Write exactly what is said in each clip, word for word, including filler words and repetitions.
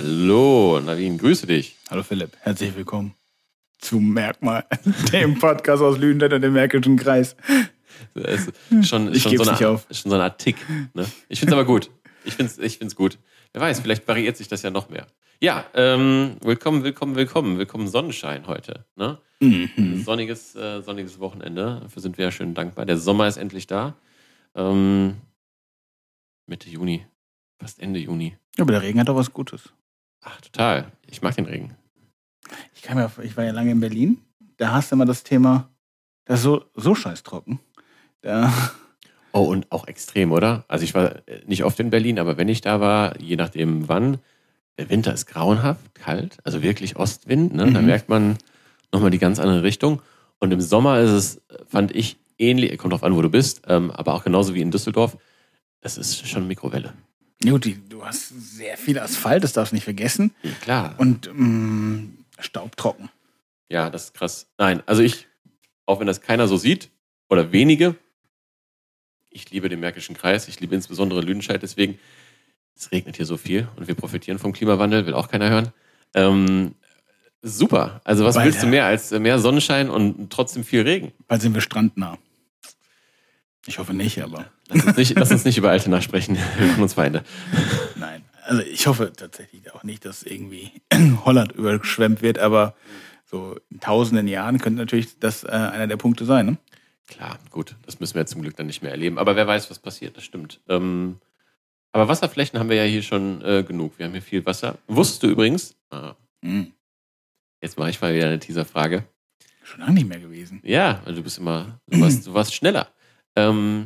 Hallo, Navin, grüße dich. Hallo Philipp, herzlich willkommen zu Merkmal, dem Podcast aus Lüdenscheid und dem Märkischen Kreis. Das ist schon, ich schon, so nicht eine, auf. schon so eine Art Tick. Ne? Ich finde es aber gut. Ich finde es ich find's gut. Wer weiß, vielleicht variiert sich das ja noch mehr. Ja, ähm, willkommen, willkommen, willkommen. Willkommen Sonnenschein heute. Ne? Mhm. Sonniges, äh, sonniges Wochenende. Dafür sind wir ja schön dankbar. Der Sommer ist endlich da. Ähm, Mitte Juni. Fast Ende Juni. Ja, aber der Regen hat doch was Gutes. Ach, total. Ich mag den Regen. Ich, kann mir, ich war ja lange in Berlin. Da hast du immer das Thema, das ist so, so scheiß trocken. Da Oh, und auch extrem, oder? Also ich war nicht oft in Berlin, aber wenn ich da war, je nachdem wann, der Winter ist grauenhaft, kalt, also wirklich Ostwind, ne? Da Mhm. merkt man nochmal die ganz andere Richtung. Und im Sommer ist es, fand ich, ähnlich, kommt drauf an, wo du bist, ähm, aber auch genauso wie in Düsseldorf, das ist schon Mikrowelle. Gut, die, du hast sehr viel Asphalt, das darfst du nicht vergessen. Ja, klar. Und mh, staubtrocken. Ja, das ist krass. Nein, also ich, auch wenn das keiner so sieht, oder wenige, ich liebe den Märkischen Kreis, ich liebe insbesondere Lüdenscheid, deswegen, es regnet hier so viel und wir profitieren vom Klimawandel, will auch keiner hören. Ähm, super. Also was Bald, willst du ja. mehr als mehr Sonnenschein und trotzdem viel Regen? Bald sind wir strandnah. Ich hoffe nicht, aber Lass uns nicht, lass uns nicht über Altena sprechen, wir machen uns Feinde. nein. Also ich hoffe tatsächlich auch nicht, dass irgendwie Holland überschwemmt wird, aber so in tausenden Jahren könnte natürlich das äh, einer der Punkte sein, ne? Klar, gut, das müssen wir jetzt zum Glück dann nicht mehr erleben. Aber wer weiß, was passiert, das stimmt. Ähm, aber Wasserflächen haben wir ja hier schon äh, genug. Wir haben hier viel Wasser. Wusstest du übrigens, ah, Mhm. jetzt mache ich mal wieder eine Teaserfrage. Schon lange nicht mehr gewesen. Ja, weil du bist immer, du warst, du warst schneller. Ähm,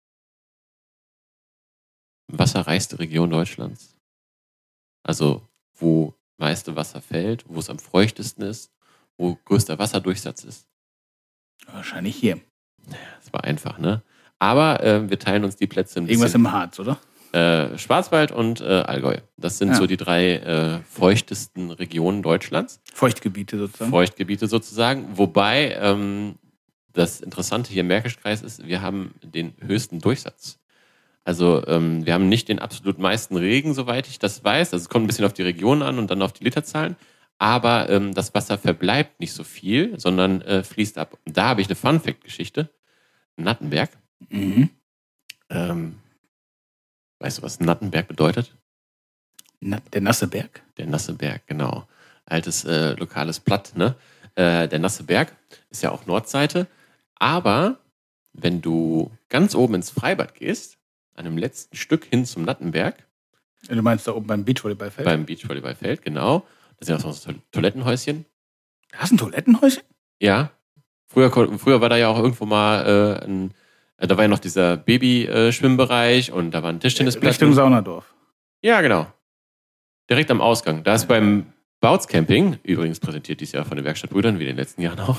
wasserreichste Region Deutschlands. Also, wo meiste Wasser fällt, wo es am feuchtesten ist, wo größter Wasserdurchsatz ist. Wahrscheinlich hier. Das war einfach, ne? Aber äh, wir teilen uns die Plätze ein Irgendwas bisschen. im Harz, oder? Äh, Schwarzwald und äh, Allgäu. Das sind Ja. so die drei äh, feuchtesten Regionen Deutschlands. Feuchtgebiete sozusagen. Feuchtgebiete sozusagen. Wobei ähm, das Interessante hier im Märkischkreis ist, wir haben den höchsten Durchsatz. Also ähm, wir haben nicht den absolut meisten Regen, soweit ich das weiß. Also es kommt ein bisschen auf die Region an und dann auf die Literzahlen. Aber ähm, das Wasser verbleibt nicht so viel, sondern äh, fließt ab. Und da habe ich eine Fun-Fact-Geschichte. Nattenberg. Mhm. Ähm, weißt du, was Nattenberg bedeutet? Na, der nasse Berg? Der nasse Berg, genau. Altes äh, lokales Platt, ne? Äh, der nasse Berg ist ja auch Nordseite. Aber wenn du ganz oben ins Freibad gehst, an dem letzten Stück hin zum Nattenberg, Du meinst da oben beim Beachvolleyballfeld? beim Beachvolleyballfeld, genau, da sind auch so Toilettenhäuschen. Da hast du ein Toilettenhäuschen? Ja. Früher, kon- früher war da ja auch irgendwo mal äh, ein, äh, da war ja noch dieser Baby-Schwimmbereich und da waren Tischtennisplatten. Richtung Saunadorf. Ja, genau. Direkt am Ausgang. Da ist beim Bautz Camping, übrigens präsentiert dieses Jahr von den Werkstattbrüdern, wie in den letzten Jahren auch.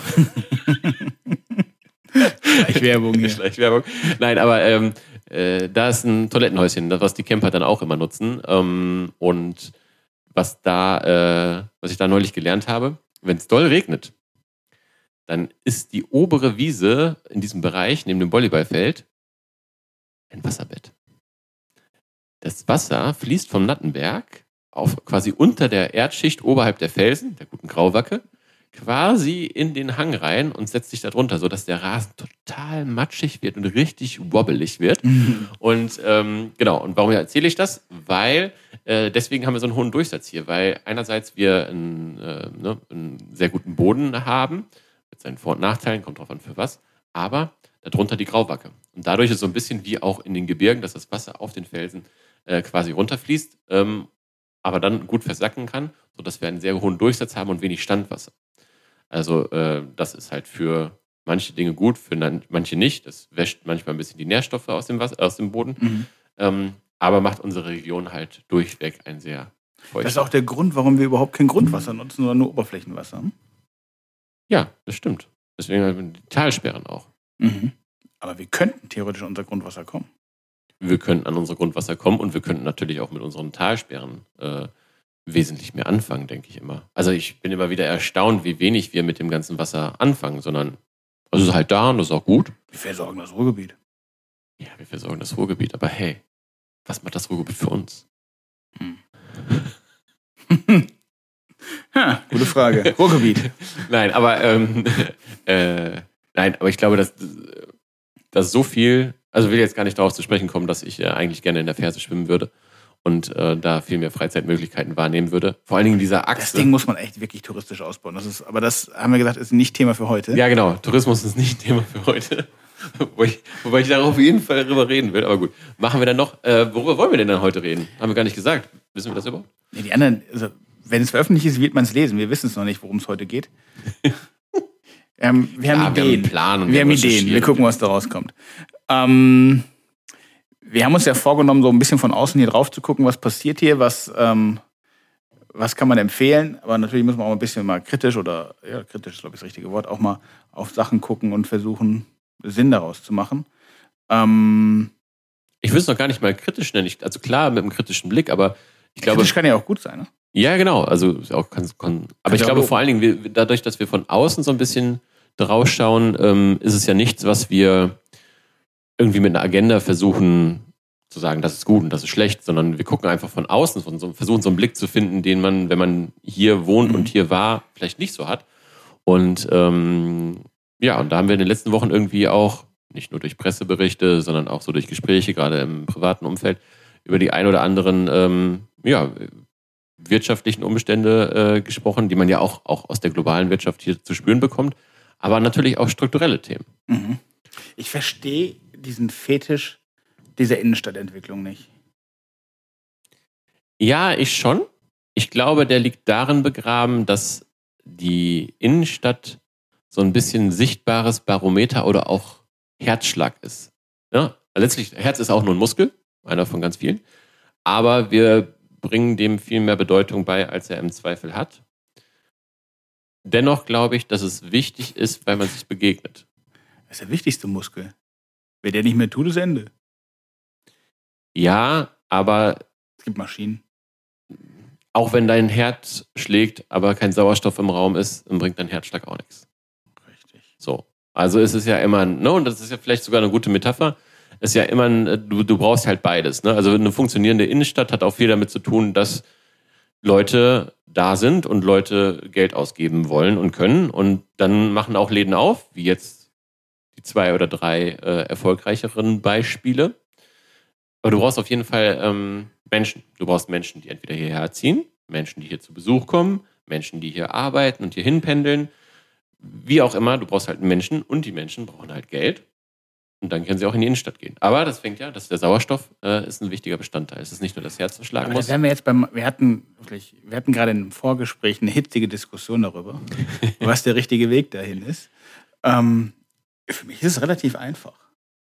Schleichwerbung hier. Schleichwerbung. Nein, aber ähm, äh, da ist ein Toilettenhäuschen, das, was die Camper dann auch immer nutzen. Ähm, und was da, äh, was ich da neulich gelernt habe, wenn es doll regnet, dann ist die obere Wiese in diesem Bereich, neben dem Volleyballfeld, ein Wasserbett. Das Wasser fließt vom Nattenberg auf quasi unter der Erdschicht oberhalb der Felsen, der guten Grauwacke, quasi in den Hang rein und setzt sich da drunter, sodass der Rasen total matschig wird und richtig wobbelig wird. Und ähm, genau, und warum erzähle ich das? Weil äh, deswegen haben wir so einen hohen Durchsatz hier, weil einerseits wir einen, äh, ne, einen sehr guten Boden haben, mit seinen Vor- und Nachteilen, kommt drauf an für was, aber darunter die Grauwacke. Und dadurch ist es so ein bisschen wie auch in den Gebirgen, dass das Wasser auf den Felsen äh, quasi runterfließt, ähm, aber dann gut versacken kann, sodass wir einen sehr hohen Durchsatz haben und wenig Standwasser. Also äh, das ist halt für manche Dinge gut, für manche nicht. Das wäscht manchmal ein bisschen die Nährstoffe aus dem, Wasser, aus dem Boden, Mhm. ähm, aber macht unsere Region halt durchweg ein sehr feuchtes. Das ist auch der Grund, warum wir überhaupt kein Grundwasser nutzen, sondern nur Oberflächenwasser. Hm? Ja, das stimmt. Deswegen haben wir die Talsperren auch. Mhm. Aber wir könnten theoretisch an unser Grundwasser kommen. Wir könnten an unser Grundwasser kommen und wir könnten natürlich auch mit unseren Talsperren äh, wesentlich mehr anfangen, denke ich immer. Also ich bin immer wieder erstaunt, wie wenig wir mit dem ganzen Wasser anfangen, sondern es ist halt da und das ist auch gut. Wir versorgen das Ruhrgebiet. Ja, wir versorgen das Ruhrgebiet, aber hey, was macht das Ruhrgebiet für uns? Hm. Ha, gute Frage. Ruhrgebiet. Nein, aber ähm, äh, nein, aber ich glaube, dass, dass so viel, also will jetzt gar nicht darauf zu sprechen kommen, dass ich äh, eigentlich gerne in der Ferse schwimmen würde und äh, da viel mehr Freizeitmöglichkeiten wahrnehmen würde. Vor allen Dingen dieser Achse. Das Ding muss man echt wirklich touristisch ausbauen. Das ist, aber das haben wir gesagt, ist nicht Thema für heute. Ja, genau. Tourismus ist nicht Thema für heute. Wobei ich, wobei ich da auf jeden Fall drüber reden will. Aber gut, machen wir dann noch. Äh, worüber wollen wir denn dann heute reden? Haben wir gar nicht gesagt. Wissen wir das überhaupt? Nee, die anderen, also, wenn es veröffentlicht ist, wird man es lesen. Wir wissen es noch nicht, worum es heute geht. ähm, wir ja, haben wir Ideen. haben einen Plan und wir haben Ideen. Wir gucken, was da rauskommt. Ähm, wir haben uns ja vorgenommen, so ein bisschen von außen hier drauf zu gucken, was passiert hier, was, ähm, was kann man empfehlen. Aber natürlich muss man auch ein bisschen mal kritisch oder, ja, kritisch ist, glaube ich, das richtige Wort, auch mal auf Sachen gucken und versuchen, Sinn daraus zu machen. Ähm, ich will es noch gar nicht mal kritisch nennen. Ich, also klar, mit einem kritischen Blick, aber ich glaube. Kritisch kann ja auch gut sein, ne? Ja, genau. Also auch kann, kann, aber ich glaube vor allen Dingen, wir, dadurch, dass wir von außen so ein bisschen drauf schauen, ähm, ist es ja nichts, was wir irgendwie mit einer Agenda versuchen zu sagen, das ist gut und das ist schlecht, sondern wir gucken einfach von außen, von so, versuchen so einen Blick zu finden, den man, wenn man hier wohnt mhm. und hier war, vielleicht nicht so hat. Und ähm, ja, und da haben wir in den letzten Wochen irgendwie auch, nicht nur durch Presseberichte, sondern auch so durch Gespräche, gerade im privaten Umfeld, über die ein oder anderen ähm, ja, wirtschaftlichen Umstände äh, gesprochen, die man ja auch, auch aus der globalen Wirtschaft hier zu spüren bekommt, aber natürlich auch strukturelle Themen. Mhm. Ich verstehe diesen Fetisch dieser Innenstadtentwicklung nicht. Ja, ich schon. Ich glaube, der liegt darin begraben, dass die Innenstadt so ein bisschen sichtbares Barometer oder auch Herzschlag ist. Ja? Letztlich, Herz ist auch nur ein Muskel, einer von ganz vielen, aber wir bringen dem viel mehr Bedeutung bei, als er im Zweifel hat. Dennoch glaube ich, dass es wichtig ist, weil man sich begegnet. Das ist der wichtigste Muskel. Wer der nicht mehr tut, ist Ende. Ja, aber es gibt Maschinen. Auch wenn dein Herz schlägt, aber kein Sauerstoff im Raum ist, dann bringt dein Herzschlag auch nichts. Richtig. So. Also es ist ja immer, ein, ne, und das ist ja vielleicht sogar eine gute Metapher, es ist ja immer ein, du, du brauchst halt beides. Ne? Also eine funktionierende Innenstadt hat auch viel damit zu tun, dass Leute da sind und Leute Geld ausgeben wollen und können. Und dann machen auch Läden auf, wie jetzt die zwei oder drei äh, erfolgreicheren Beispiele. Aber du brauchst auf jeden Fall ähm, Menschen. Du brauchst Menschen, die entweder hierher ziehen, Menschen, die hier zu Besuch kommen, Menschen, die hier arbeiten und hier hinpendeln. Wie auch immer, du brauchst halt Menschen und die Menschen brauchen halt Geld. Und dann können sie auch in die Innenstadt gehen. Aber das fängt ja, dass der Sauerstoff äh, ist ein wichtiger Bestandteil. Es ist nicht nur das Herz, das schlagen Aber muss. Da wir, jetzt beim, wir, hatten, wir hatten gerade im Vorgespräch eine hitzige Diskussion darüber, was der richtige Weg dahin ist. Ähm, für mich ist es relativ einfach.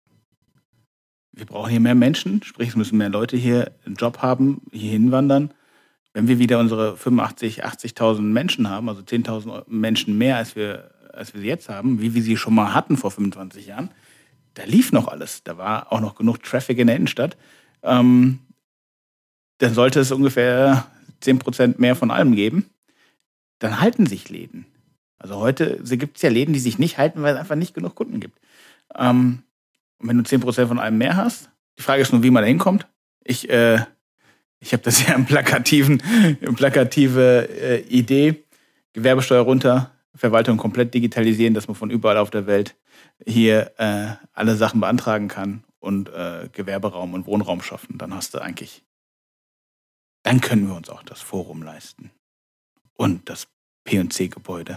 Wir brauchen hier mehr Menschen, sprich es müssen mehr Leute hier einen Job haben, hier hinwandern. Wenn wir wieder unsere fünfundachtzigtausend, achtzigtausend Menschen haben, also zehntausend Menschen mehr, als wir, als wir sie jetzt haben, wie wir sie schon mal hatten vor fünfundzwanzig Jahren, da lief noch alles. Da war auch noch genug Traffic in der Innenstadt. Ähm, dann sollte es ungefähr zehn Prozent mehr von allem geben. Dann halten sich Läden. Also heute gibt es ja Läden, die sich nicht halten, weil es einfach nicht genug Kunden gibt. Ähm, und wenn du zehn Prozent von allem mehr hast, die Frage ist nur, wie man da hinkommt. Ich, äh, ich habe das ja im plakativen, im plakative äh, Idee. Gewerbesteuer runter, Verwaltung komplett digitalisieren, dass man von überall auf der Welt hier äh, alle Sachen beantragen kann und äh, Gewerberaum und Wohnraum schaffen. Dann hast du eigentlich, dann können wir uns auch das Forum leisten und das P und C-Gebäude.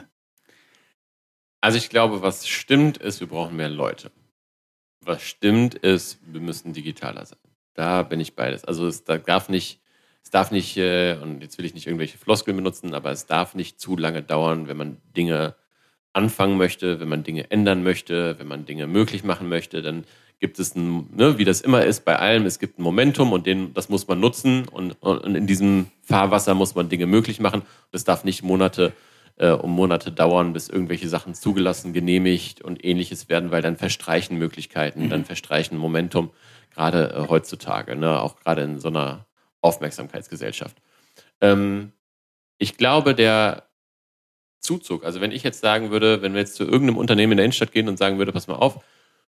Also ich glaube, was stimmt ist, wir brauchen mehr Leute. Was stimmt ist, wir müssen digitaler sein. Da bin ich beides. Also es darf nicht, es darf nicht, äh, und jetzt will ich nicht irgendwelche Floskeln benutzen, aber es darf nicht zu lange dauern, wenn man Dinge anfangen möchte, wenn man Dinge ändern möchte, wenn man Dinge möglich machen möchte, dann gibt es ein, ne, wie das immer ist bei allem, es gibt ein Momentum und den, das muss man nutzen und, und in diesem Fahrwasser muss man Dinge möglich machen. Das darf nicht Monate äh, um Monate dauern, bis irgendwelche Sachen zugelassen, genehmigt und ähnliches werden, weil dann verstreichen Möglichkeiten, mhm. dann verstreichen Momentum, gerade äh, heutzutage, ne, auch gerade in so einer Aufmerksamkeitsgesellschaft. Ähm, ich glaube, der Zuzug, also wenn ich jetzt sagen würde, wenn wir jetzt zu irgendeinem Unternehmen in der Innenstadt gehen und sagen würde, pass mal auf,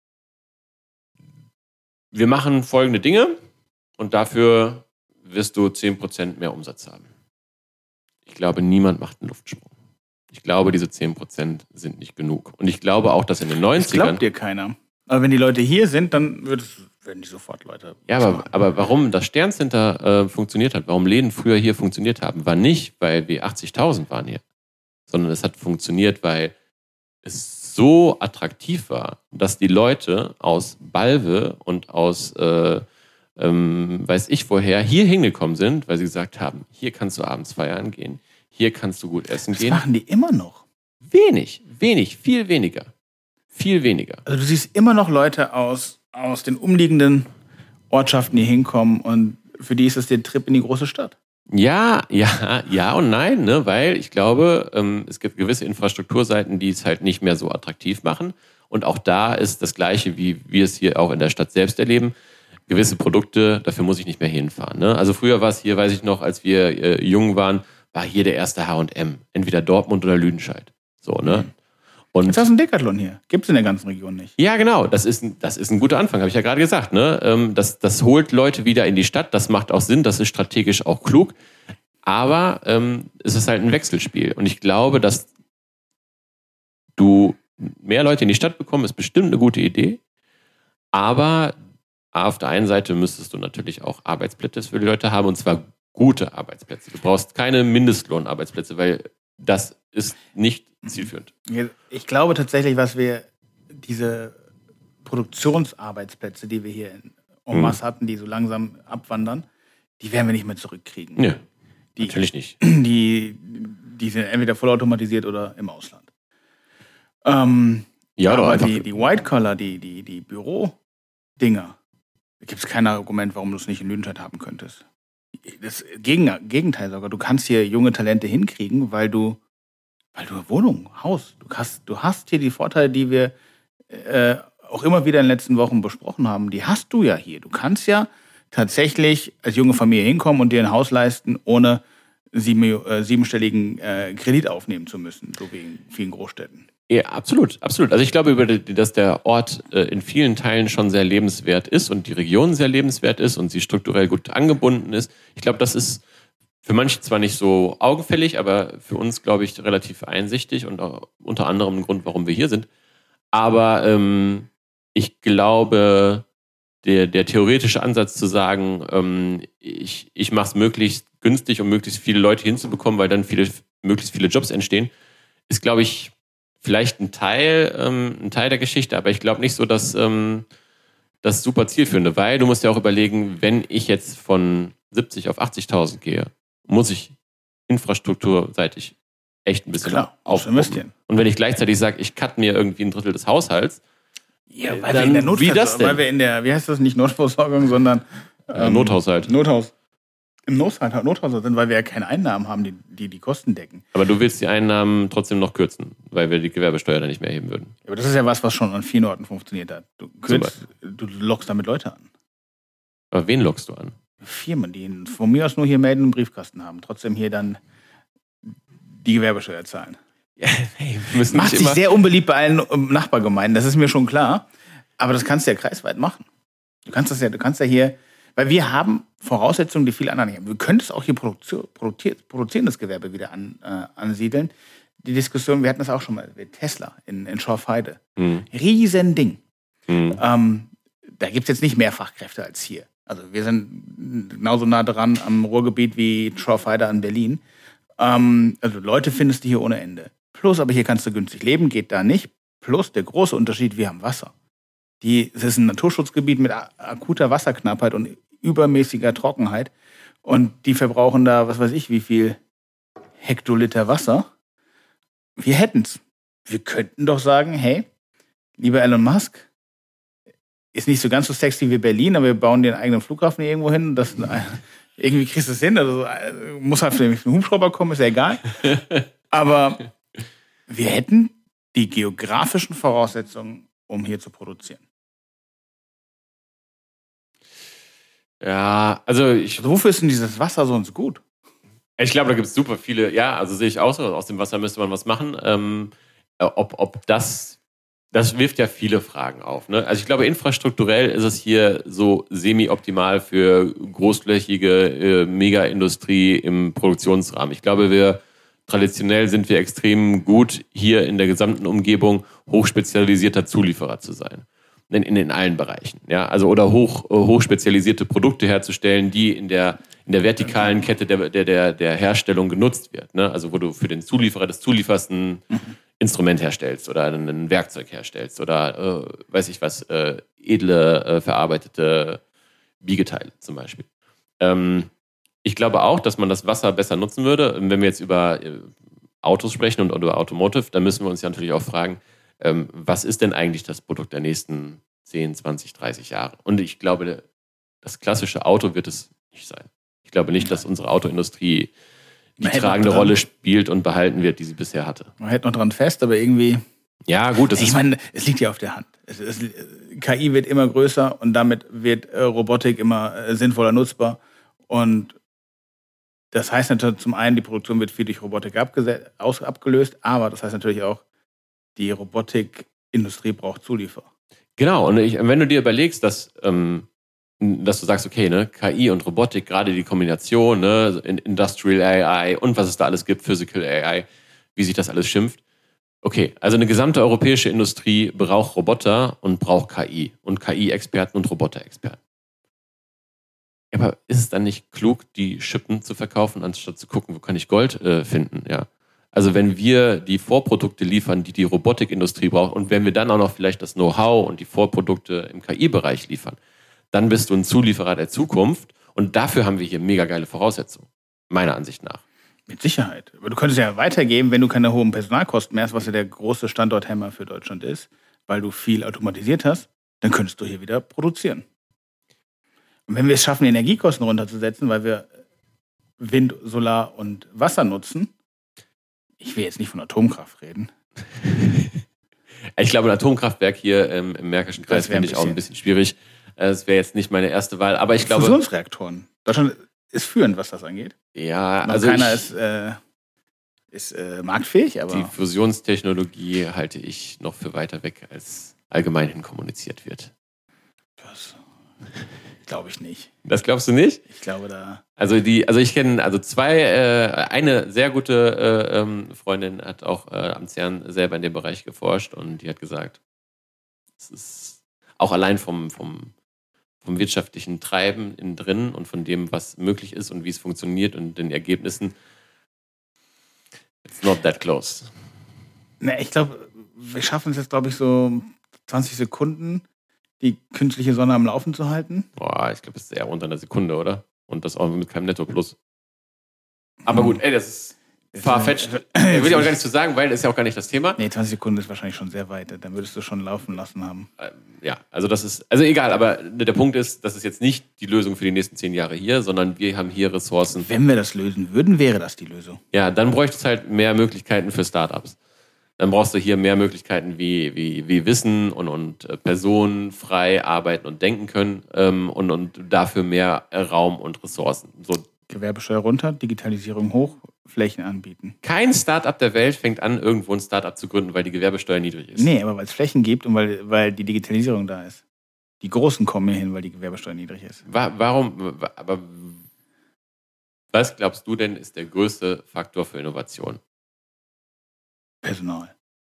wir machen folgende Dinge und dafür wirst du zehn Prozent mehr Umsatz haben. Ich glaube, niemand macht einen Luftsprung. Ich glaube, diese zehn Prozent sind nicht genug. Und ich glaube auch, dass in den neunzigern... Das glaubt dir keiner. Aber wenn die Leute hier sind, dann wird es, werden die sofort Leute... Ja, aber, aber warum das Sterncenter äh, funktioniert hat, warum Läden früher hier funktioniert haben, war nicht, weil wir achtzigtausend waren hier. Sondern es hat funktioniert, weil es so attraktiv war, dass die Leute aus Balve und aus... Äh, ähm, weiß ich woher, hier hingekommen sind, weil sie gesagt haben, hier kannst du abends feiern gehen, hier kannst du gut essen das gehen. Das machen die immer noch. Wenig, wenig, viel weniger. Viel weniger. Also du siehst immer noch Leute aus, aus den umliegenden Ortschaften, die hinkommen und für die ist es der Trip in die große Stadt. Ja, ja, ja und nein, ne? Weil ich glaube, ähm, es gibt gewisse Infrastrukturseiten, die es halt nicht mehr so attraktiv machen. Und auch da ist das Gleiche, wie wir es hier auch in der Stadt selbst erleben. Gewisse Produkte, dafür muss ich nicht mehr hinfahren. Ne? Also früher war es hier, weiß ich noch, als wir äh, jung waren, war hier der erste H und M. Entweder Dortmund oder Lüdenscheid. So, ne? Mhm. Und jetzt hast du einen Decathlon hier. Gibt es in der ganzen Region nicht. Ja, genau. Das ist ein, das ist ein guter Anfang, habe ich ja gerade gesagt. Ne? Ähm, das, das holt Leute wieder in die Stadt. Das macht auch Sinn. Das ist strategisch auch klug. Aber ähm, es ist halt ein Wechselspiel. Und ich glaube, dass du mehr Leute in die Stadt bekommst, ist bestimmt eine gute Idee. Aber auf der einen Seite müsstest du natürlich auch Arbeitsplätze für die Leute haben, und zwar gute Arbeitsplätze. Du brauchst keine Mindestlohnarbeitsplätze, weil das ist nicht zielführend. Ich glaube tatsächlich, was wir, diese Produktionsarbeitsplätze, die wir hier in en masse hm. hatten, die so langsam abwandern, die werden wir nicht mehr zurückkriegen. Nee, die, natürlich nicht. Die, die sind entweder vollautomatisiert oder im Ausland. Ähm, ja, aber doch, die, die White-Collar, die, die, die Büro-Dinger, da gibt es kein Argument, warum du es nicht in Lüdenscheid haben könntest. Das Gegenteil sogar. Du kannst hier junge Talente hinkriegen, weil du, weil du Wohnung, Haus, du hast, du hast hier die Vorteile, die wir äh, auch immer wieder in den letzten Wochen besprochen haben. Die hast du ja hier. Du kannst ja tatsächlich als junge Familie hinkommen und dir ein Haus leisten, ohne sieben, äh, siebenstelligen äh, Kredit aufnehmen zu müssen, so wie in vielen Großstädten. Ja, absolut, absolut. Also ich glaube, dass der Ort in vielen Teilen schon sehr lebenswert ist und die Region sehr lebenswert ist und sie strukturell gut angebunden ist. Ich glaube, das ist für manche zwar nicht so augenfällig, aber für uns, glaube ich, relativ einsichtig und auch unter anderem ein Grund, warum wir hier sind. Aber ähm, ich glaube, der, der theoretische Ansatz zu sagen, ähm, ich, ich mache es möglichst günstig, um möglichst viele Leute hinzubekommen, weil dann viele, möglichst viele Jobs entstehen, ist, glaube ich, vielleicht ein Teil, ähm, ein Teil der Geschichte, aber ich glaube nicht so, dass ähm, das super zielführende, weil du musst ja auch überlegen, wenn ich jetzt von siebzig auf achtzigtausend gehe, muss ich infrastrukturseitig echt ein bisschen Klar, aufpumpen. Und wenn ich gleichzeitig sage, ich cut mir irgendwie ein Drittel des Haushalts, ja, weil wir in der Notfall, wie das denn? Weil wir in der, wie heißt das, nicht Notversorgung, sondern ähm, Nothaushalt. Nothaus. Im Nothaushalt, Nothaushalt sind, weil wir ja keine Einnahmen haben, die, die die Kosten decken. Aber du willst die Einnahmen trotzdem noch kürzen, weil wir die Gewerbesteuer dann nicht mehr erheben würden. Aber das ist ja was, was schon an vielen Orten funktioniert hat. Du, kürzt, du lockst damit Leute an. Aber wen lockst du an? Firmen, die von mir aus nur hier melden und einen Briefkasten haben. Trotzdem hier dann die Gewerbesteuer zahlen. Ja, hey, wir müssen Macht sich immer sehr unbeliebt bei allen Nachbargemeinden, das ist mir schon klar. Aber das kannst du ja kreisweit machen. Du kannst das ja, du kannst ja hier, weil wir haben Voraussetzungen, die viele andere nicht haben. Wir können es auch hier produzierendes Gewerbe wieder an, äh, ansiedeln. Die Diskussion, wir hatten das auch schon mal mit Tesla in, in Schorfheide. Mhm. Riesending. Mhm. Ähm, da gibt es jetzt nicht mehr Fachkräfte als hier. Also wir sind genauso nah dran am Ruhrgebiet wie Schorfheide an Berlin. Ähm, also Leute findest du hier ohne Ende. Plus, aber hier kannst du günstig leben, geht da nicht. Plus der große Unterschied, wir haben Wasser. Die, es ist ein Naturschutzgebiet mit akuter Wasserknappheit und übermäßiger Trockenheit. Und die verbrauchen da, was weiß ich, wie viel Hektoliter Wasser. Wir hätten's. Wir könnten doch sagen, hey, lieber Elon Musk, ist nicht so ganz so sexy wie Berlin, aber wir bauen den eigenen Flughafen irgendwo hin. Das, irgendwie kriegst du es hin. Also, muss halt mit dem Hubschrauber kommen, ist ja egal. Aber wir hätten die geografischen Voraussetzungen, um hier zu produzieren. Ja, also ich... Also wofür ist denn dieses Wasser sonst gut? Ich glaube, da gibt es super viele, ja, also sehe ich auch so, aus dem Wasser müsste man was machen. Ähm, ob, ob das Das wirft ja viele Fragen auf. Ne? Also ich glaube, infrastrukturell ist es hier so semi-optimal für großflächige äh, Mega-Industrie im Produktionsrahmen. Ich glaube, wir traditionell sind wir extrem gut, hier in der gesamten Umgebung hochspezialisierter Zulieferer zu sein. In, in, in allen Bereichen. Ja? Also oder hoch, hochspezialisierte Produkte herzustellen, die in der, in der vertikalen Kette der, der, der, der Herstellung genutzt wird. Ne? Also wo du für den Zulieferer des Zuliefers ein Instrument herstellst oder ein Werkzeug herstellst oder äh, weiß ich was, äh, edle, äh, verarbeitete Biegeteile zum Beispiel. Ähm, ich glaube auch, dass man das Wasser besser nutzen würde. Wenn wir jetzt über äh, Autos sprechen und, und über Automotive, dann müssen wir uns ja natürlich auch fragen, ähm, was ist denn eigentlich das Produkt der nächsten zehn, zwanzig, dreißig Jahre? Und ich glaube, das klassische Auto wird es nicht sein. Ich glaube nicht, dass unsere Autoindustrie die tragende Rolle spielt und behalten wird, die sie bisher hatte. Man hält noch dran fest, aber irgendwie... Ja, gut. Das ich ist meine, es liegt ja auf der Hand. Es, es, K I wird immer größer und damit wird äh, Robotik immer äh, sinnvoller nutzbar. Und das heißt natürlich zum einen, die Produktion wird viel durch Robotik abgese- aus, abgelöst, aber das heißt natürlich auch, die Robotikindustrie braucht Zulieferer. Genau, und ich, wenn du dir überlegst, dass, ähm, dass du sagst, okay, ne, K I und Robotik, gerade die Kombination, ne, Industrial A I und was es da alles gibt, Physical A I, wie sich das alles schimpft. Okay, also eine gesamte europäische Industrie braucht Roboter und braucht K I und K I-Experten und Roboter-Experten. Aber ist es dann nicht klug, die Schippen zu verkaufen, anstatt zu gucken, wo kann ich Gold äh, finden, ja? Also wenn wir die Vorprodukte liefern, die die Robotikindustrie braucht und wenn wir dann auch noch vielleicht das Know-how und die Vorprodukte im K I-Bereich liefern, dann bist du ein Zulieferer der Zukunft und dafür haben wir hier mega geile Voraussetzungen, meiner Ansicht nach. Mit Sicherheit. Aber du könntest ja weitergeben, wenn du keine hohen Personalkosten mehr hast, was ja der große Standorthemmer für Deutschland ist, weil du viel automatisiert hast, dann könntest du hier wieder produzieren. Und wenn wir es schaffen, die Energiekosten runterzusetzen, weil wir Wind, Solar und Wasser nutzen, ich will jetzt nicht von Atomkraft reden. Ich glaube, ein Atomkraftwerk hier ähm, im Märkischen Kreis finde ich auch ein bisschen schwierig. Das wäre jetzt nicht meine erste Wahl, aber ich glaube... Fusionsreaktoren. Deutschland ist führend, was das angeht. Ja, Noch also keiner ich, ist, äh, ist äh, marktfähig, aber... Die Fusionstechnologie halte ich noch für weiter weg, als allgemeinhin kommuniziert wird. Das glaube ich nicht. Das glaubst du nicht? Ich glaube da... Also die, also ich kenne also zwei, äh, eine sehr gute äh, ähm, Freundin hat auch äh, am CERN selber in dem Bereich geforscht und die hat gesagt, es ist auch allein vom, vom, vom wirtschaftlichen Treiben innen drin und von dem, was möglich ist und wie es funktioniert und den Ergebnissen, it's not that close. Na, ich glaube, wir schaffen es jetzt, glaube ich, so zwanzig Sekunden, die künstliche Sonne am Laufen zu halten. Boah, ich glaube, es ist eher unter einer Sekunde, oder? Und das auch mit keinem Netto Plus. Aber gut, ey, das ist farfetched. Will ich auch gar nicht zu sagen, weil das ist ja auch gar nicht das Thema. Nee, zwanzig Sekunden ist wahrscheinlich schon sehr weit. Dann würdest du schon laufen lassen haben. Ja, also das ist, also egal, aber der Punkt ist, das ist jetzt nicht die Lösung für die nächsten zehn Jahre hier, sondern wir haben hier Ressourcen. Wenn wir das lösen würden, wäre das die Lösung. Ja, dann bräuchte es halt mehr Möglichkeiten für Startups. Dann brauchst du hier mehr Möglichkeiten wie, wie, wie Wissen und, und Personen frei arbeiten und denken können ähm, und, und dafür mehr Raum und Ressourcen. So. Gewerbesteuer runter, Digitalisierung hoch, Flächen anbieten. Kein Startup der Welt fängt an, irgendwo ein Startup zu gründen, weil die Gewerbesteuer niedrig ist. Nee, aber weil es Flächen gibt und weil, weil die Digitalisierung da ist. Die Großen kommen hier hin, weil die Gewerbesteuer niedrig ist. Warum, aber was glaubst du denn, ist der größte Faktor für Innovation? Personal.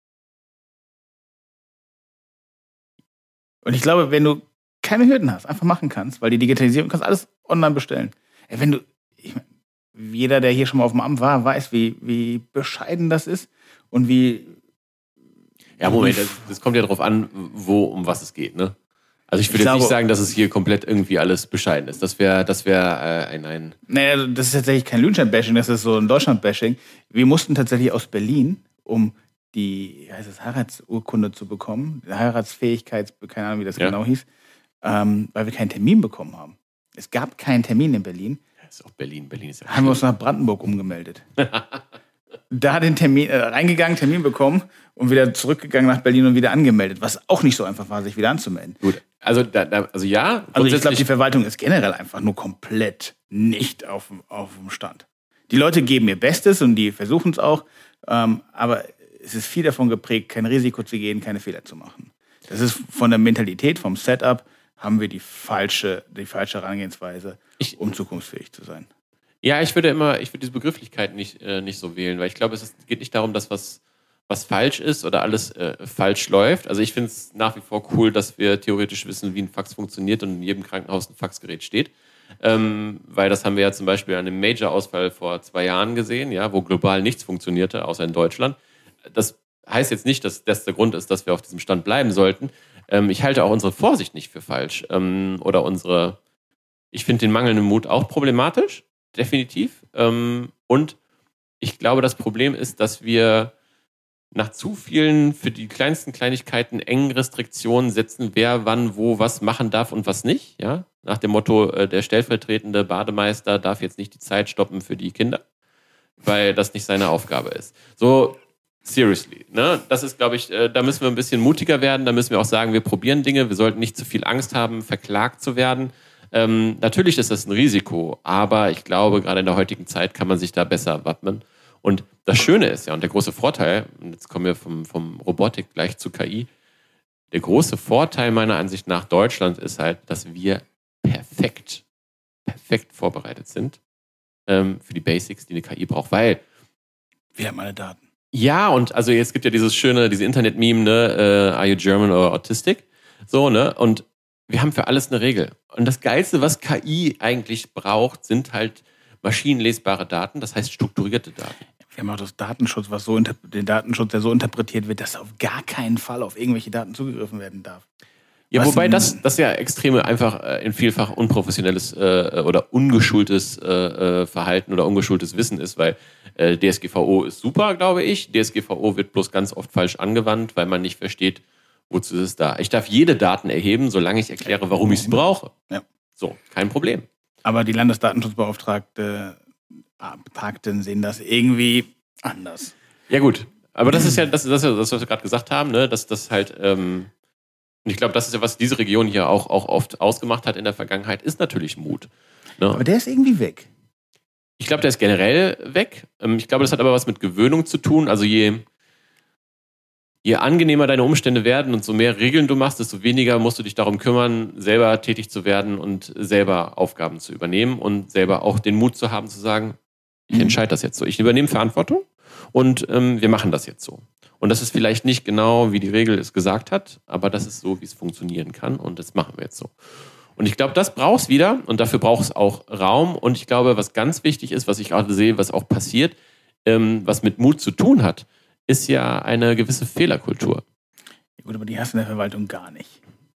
Und ich glaube, wenn du keine Hürden hast, einfach machen kannst, weil die Digitalisierung, du kannst alles online bestellen. Ey, wenn du, ich meine, jeder, der hier schon mal auf dem Amt war, weiß, wie, wie bescheiden das ist und wie... Ja, Moment, das, das kommt ja darauf an, wo, um was es geht, ne? Also ich würde jetzt nicht sagen, dass es hier komplett irgendwie alles bescheiden ist. Das wäre das wär, äh, ein... ein naja, das ist tatsächlich kein Lüdenscheid-Bashing, das ist so ein Deutschland-Bashing. Wir mussten tatsächlich aus Berlin, um die heißt es, Heiratsurkunde zu bekommen, Heiratsfähigkeit, keine Ahnung, wie das ja. genau hieß, ähm, weil wir keinen Termin bekommen haben. Es gab keinen Termin in Berlin. Das ist auch Berlin. Berlin ist ja haben wir uns nach Brandenburg umgemeldet. Da den Termin, äh, reingegangen, Termin bekommen und wieder zurückgegangen nach Berlin und wieder angemeldet, was auch nicht so einfach war, sich wieder anzumelden. Gut, also, da, da, also ja. Also ich glaube, die Verwaltung ist generell einfach nur komplett nicht auf, auf dem Stand. Die Leute geben ihr Bestes und die versuchen es auch, ähm, aber es ist viel davon geprägt, kein Risiko zu gehen, keine Fehler zu machen. Das ist von der Mentalität, vom Setup, haben wir die falsche, die falsche Herangehensweise, ich, um zukunftsfähig zu sein. Ja, ich würde immer, ich würde diese Begrifflichkeit nicht, äh, nicht so wählen, weil ich glaube, es ist, geht nicht darum, dass was, was falsch ist oder alles äh, falsch läuft. Also ich finde es nach wie vor cool, dass wir theoretisch wissen, wie ein Fax funktioniert und in jedem Krankenhaus ein Faxgerät steht. Ähm, weil das haben wir ja zum Beispiel an einem Major-Ausfall vor zwei Jahren gesehen, ja, wo global nichts funktionierte, außer in Deutschland. Das heißt jetzt nicht, dass das der Grund ist, dass wir auf diesem Stand bleiben sollten. Ähm, ich halte auch unsere Vorsicht nicht für falsch. Ähm, oder unsere, ich finde den mangelnden Mut auch problematisch, definitiv. Ähm, und ich glaube, das Problem ist, dass wir nach zu vielen, für die kleinsten Kleinigkeiten engen Restriktionen setzen, wer wann wo was machen darf und was nicht. Ja? Nach dem Motto, äh, der stellvertretende Bademeister darf jetzt nicht die Zeit stoppen für die Kinder, weil das nicht seine Aufgabe ist. So, seriously. Ne? Das ist, glaube ich, äh, da müssen wir ein bisschen mutiger werden. Da müssen wir auch sagen, wir probieren Dinge. Wir sollten nicht zu viel Angst haben, verklagt zu werden. Ähm, natürlich ist das ein Risiko, aber ich glaube, gerade in der heutigen Zeit kann man sich da besser wappnen. Und das Schöne ist ja, und der große Vorteil, und jetzt kommen wir vom, vom Robotik gleich zu K I, der große Vorteil meiner Ansicht nach Deutschland ist halt, dass wir perfekt, perfekt vorbereitet sind ähm, für die Basics, die eine K I braucht, weil wir haben alle Daten. Ja, und also jetzt gibt ja dieses schöne, diese Internet-Meme, ne, äh, are you German or autistic? So, ne, und wir haben für alles eine Regel. Und das Geilste, was K I eigentlich braucht, sind halt maschinenlesbare Daten, das heißt strukturierte Daten. Wir haben auch das Datenschutz, was so den Datenschutz, der so interpretiert wird, dass auf gar keinen Fall auf irgendwelche Daten zugegriffen werden darf. Ja, was wobei das, das ja extreme einfach äh, in vielfach unprofessionelles äh, oder ungeschultes äh, Verhalten oder ungeschultes Wissen ist, weil äh, D S G V O ist super, glaube ich. D S G V O wird bloß ganz oft falsch angewandt, weil man nicht versteht, wozu ist es da. Ich darf jede Daten erheben, solange ich erkläre, warum ich sie brauche. Ja. So, kein Problem. Aber die Landesdatenschutzbeauftragte Betragten sehen das irgendwie anders. Ja gut, aber das ist ja das, das, das was wir gerade gesagt haben, ne? dass das halt, ähm, und ich glaube, das ist ja, was diese Region hier auch, auch oft ausgemacht hat in der Vergangenheit, ist natürlich Mut. Ne? Aber der ist irgendwie weg. Ich glaube, der ist generell weg. Ich glaube, das hat aber was mit Gewöhnung zu tun. Also je, je angenehmer deine Umstände werden und so mehr Regeln du machst, desto weniger musst du dich darum kümmern, selber tätig zu werden und selber Aufgaben zu übernehmen und selber auch den Mut zu haben, zu sagen, ich entscheide das jetzt so. Ich übernehme Verantwortung und ähm, wir machen das jetzt so. Und das ist vielleicht nicht genau, wie die Regel es gesagt hat, aber das ist so, wie es funktionieren kann und das machen wir jetzt so. Und ich glaube, das braucht es wieder und dafür braucht es auch Raum. Und ich glaube, was ganz wichtig ist, was ich gerade sehe, was auch passiert, ähm, was mit Mut zu tun hat, ist ja eine gewisse Fehlerkultur. Ja, gut, aber die hast du in der Verwaltung gar nicht.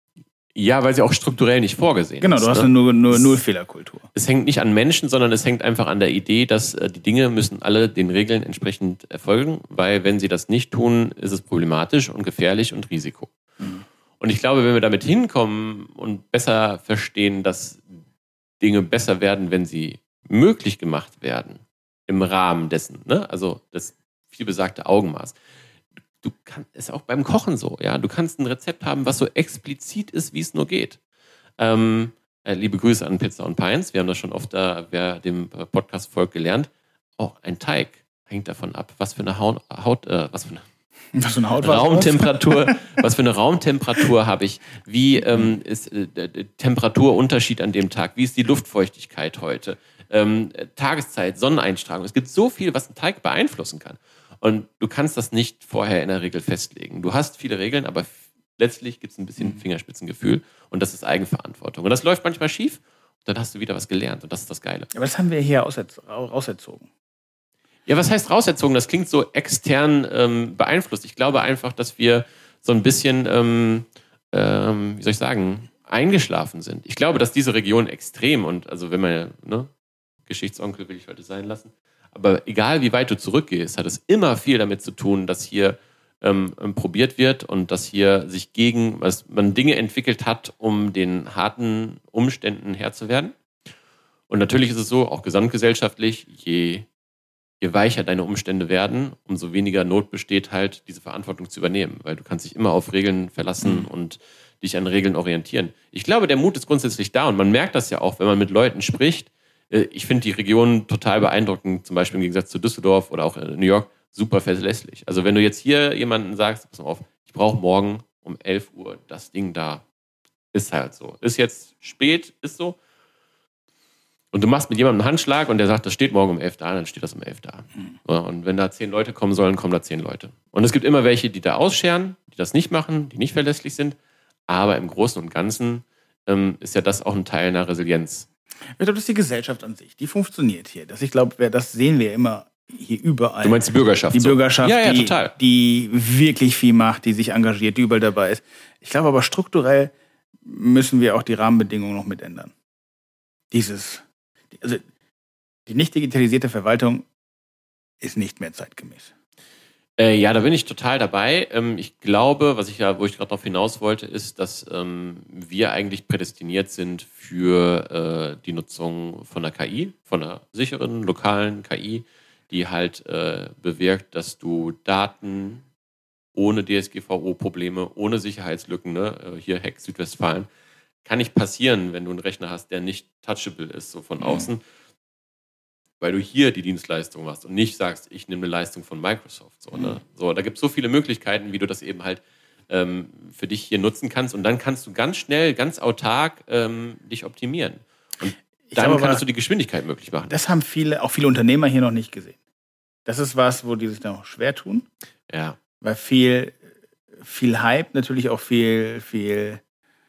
Ja, weil sie auch strukturell nicht vorgesehen genau, ist. Genau, du hast ne? eine nur, nur Null-Fehlerkultur. Es hängt nicht an Menschen, sondern es hängt einfach an der Idee, dass äh, die Dinge müssen alle den Regeln entsprechend erfolgen, weil wenn sie das nicht tun, ist es problematisch und gefährlich und Risiko. Mhm. Und ich glaube, wenn wir damit hinkommen und besser verstehen, dass Dinge besser werden, wenn sie möglich gemacht werden, im Rahmen dessen, ne? Also das vielbesagte Augenmaß. Du kannst es auch beim Kochen so, ja. Du kannst ein Rezept haben, was so explizit ist, wie es nur geht. Ähm, äh, liebe Grüße an Pizza und Pints. Wir haben das schon oft, äh, wer dem Podcast folgt, gelernt. Auch ein Teig hängt davon ab, was für eine Haut, Haut äh, was für eine Was für eine Haut Raumtemperatur, was für eine Raumtemperatur habe ich? Wie ähm, ist äh, der Temperaturunterschied an dem Tag? Wie ist die Luftfeuchtigkeit heute? Ähm, Tageszeit, Sonneneinstrahlung. Es gibt so viel, was einen Teig beeinflussen kann. Und du kannst das nicht vorher in der Regel festlegen. Du hast viele Regeln, aber f- letztlich gibt es ein bisschen Fingerspitzengefühl und das ist Eigenverantwortung. Und das läuft manchmal schief, dann hast du wieder was gelernt und das ist das Geile. Aber das haben wir hier auserz- rauserzogen. Ja, was heißt rauserzogen? Das klingt so extern ähm, beeinflusst. Ich glaube einfach, dass wir so ein bisschen, ähm, ähm, wie soll ich sagen, eingeschlafen sind. Ich glaube, dass diese Region extrem und also wenn man, ne, Geschichtsonkel will ich heute sein lassen, aber egal wie weit du zurückgehst, hat es immer viel damit zu tun, dass hier ähm, probiert wird und dass hier sich gegen, was man Dinge entwickelt hat, um den harten Umständen Herr zu werden. Und natürlich ist es so, auch gesamtgesellschaftlich, je, je weicher deine Umstände werden, umso weniger Not besteht halt, diese Verantwortung zu übernehmen, weil du kannst dich immer auf Regeln verlassen mhm. und dich an Regeln orientieren. Ich glaube, der Mut ist grundsätzlich da und man merkt das ja auch, wenn man mit Leuten spricht. Ich finde die Region total beeindruckend, zum Beispiel im Gegensatz zu Düsseldorf oder auch New York, super verlässlich. Also wenn du jetzt hier jemanden sagst, pass mal auf, ich brauche morgen um elf Uhr das Ding da, ist halt so. Ist jetzt spät, ist so. Und du machst mit jemandem einen Handschlag und der sagt, das steht morgen um elf da, dann steht das um elf da. Ja, und wenn da zehn Leute kommen sollen, kommen da zehn Leute. Und es gibt immer welche, die da ausscheren, die das nicht machen, die nicht verlässlich sind. Aber im Großen und Ganzen ähm, ist ja das auch ein Teil einer Resilienz. Ich glaube, das ist die Gesellschaft an sich. Die funktioniert hier. Das, ich glaube, das sehen wir immer hier überall. Du meinst die Bürgerschaft? Die so. Bürgerschaft, ja, ja, die, total. die wirklich viel macht, die sich engagiert, die überall dabei ist. Ich glaube aber, strukturell müssen wir auch die Rahmenbedingungen noch mit ändern. Dieses, also die nicht digitalisierte Verwaltung ist nicht mehr zeitgemäß. Äh, ja, da bin ich total dabei. Ähm, ich glaube, was ich ja, wo ich gerade darauf hinaus wollte, ist, dass ähm, wir eigentlich prädestiniert sind für äh, die Nutzung von einer K I, von einer sicheren, lokalen K I, die halt äh, bewirkt, dass du Daten ohne D S G V O-Probleme, ohne Sicherheitslücken, ne, äh, hier Hack Südwestfalen, kann nicht passieren, wenn du einen Rechner hast, der nicht touchable ist, so von außen. Mhm. Weil du hier die Dienstleistung machst und nicht sagst, ich nehme eine Leistung von Microsoft. So, ne? So, da gibt es so viele Möglichkeiten, wie du das eben halt ähm, für dich hier nutzen kannst. Und dann kannst du ganz schnell, ganz autark ähm, dich optimieren. Und ich dann glaube, kannst du die Geschwindigkeit möglich machen. Das haben viele, auch viele Unternehmer hier noch nicht gesehen. Das ist was, wo die sich noch schwer tun. Ja. Weil viel, viel Hype, natürlich auch viel, viel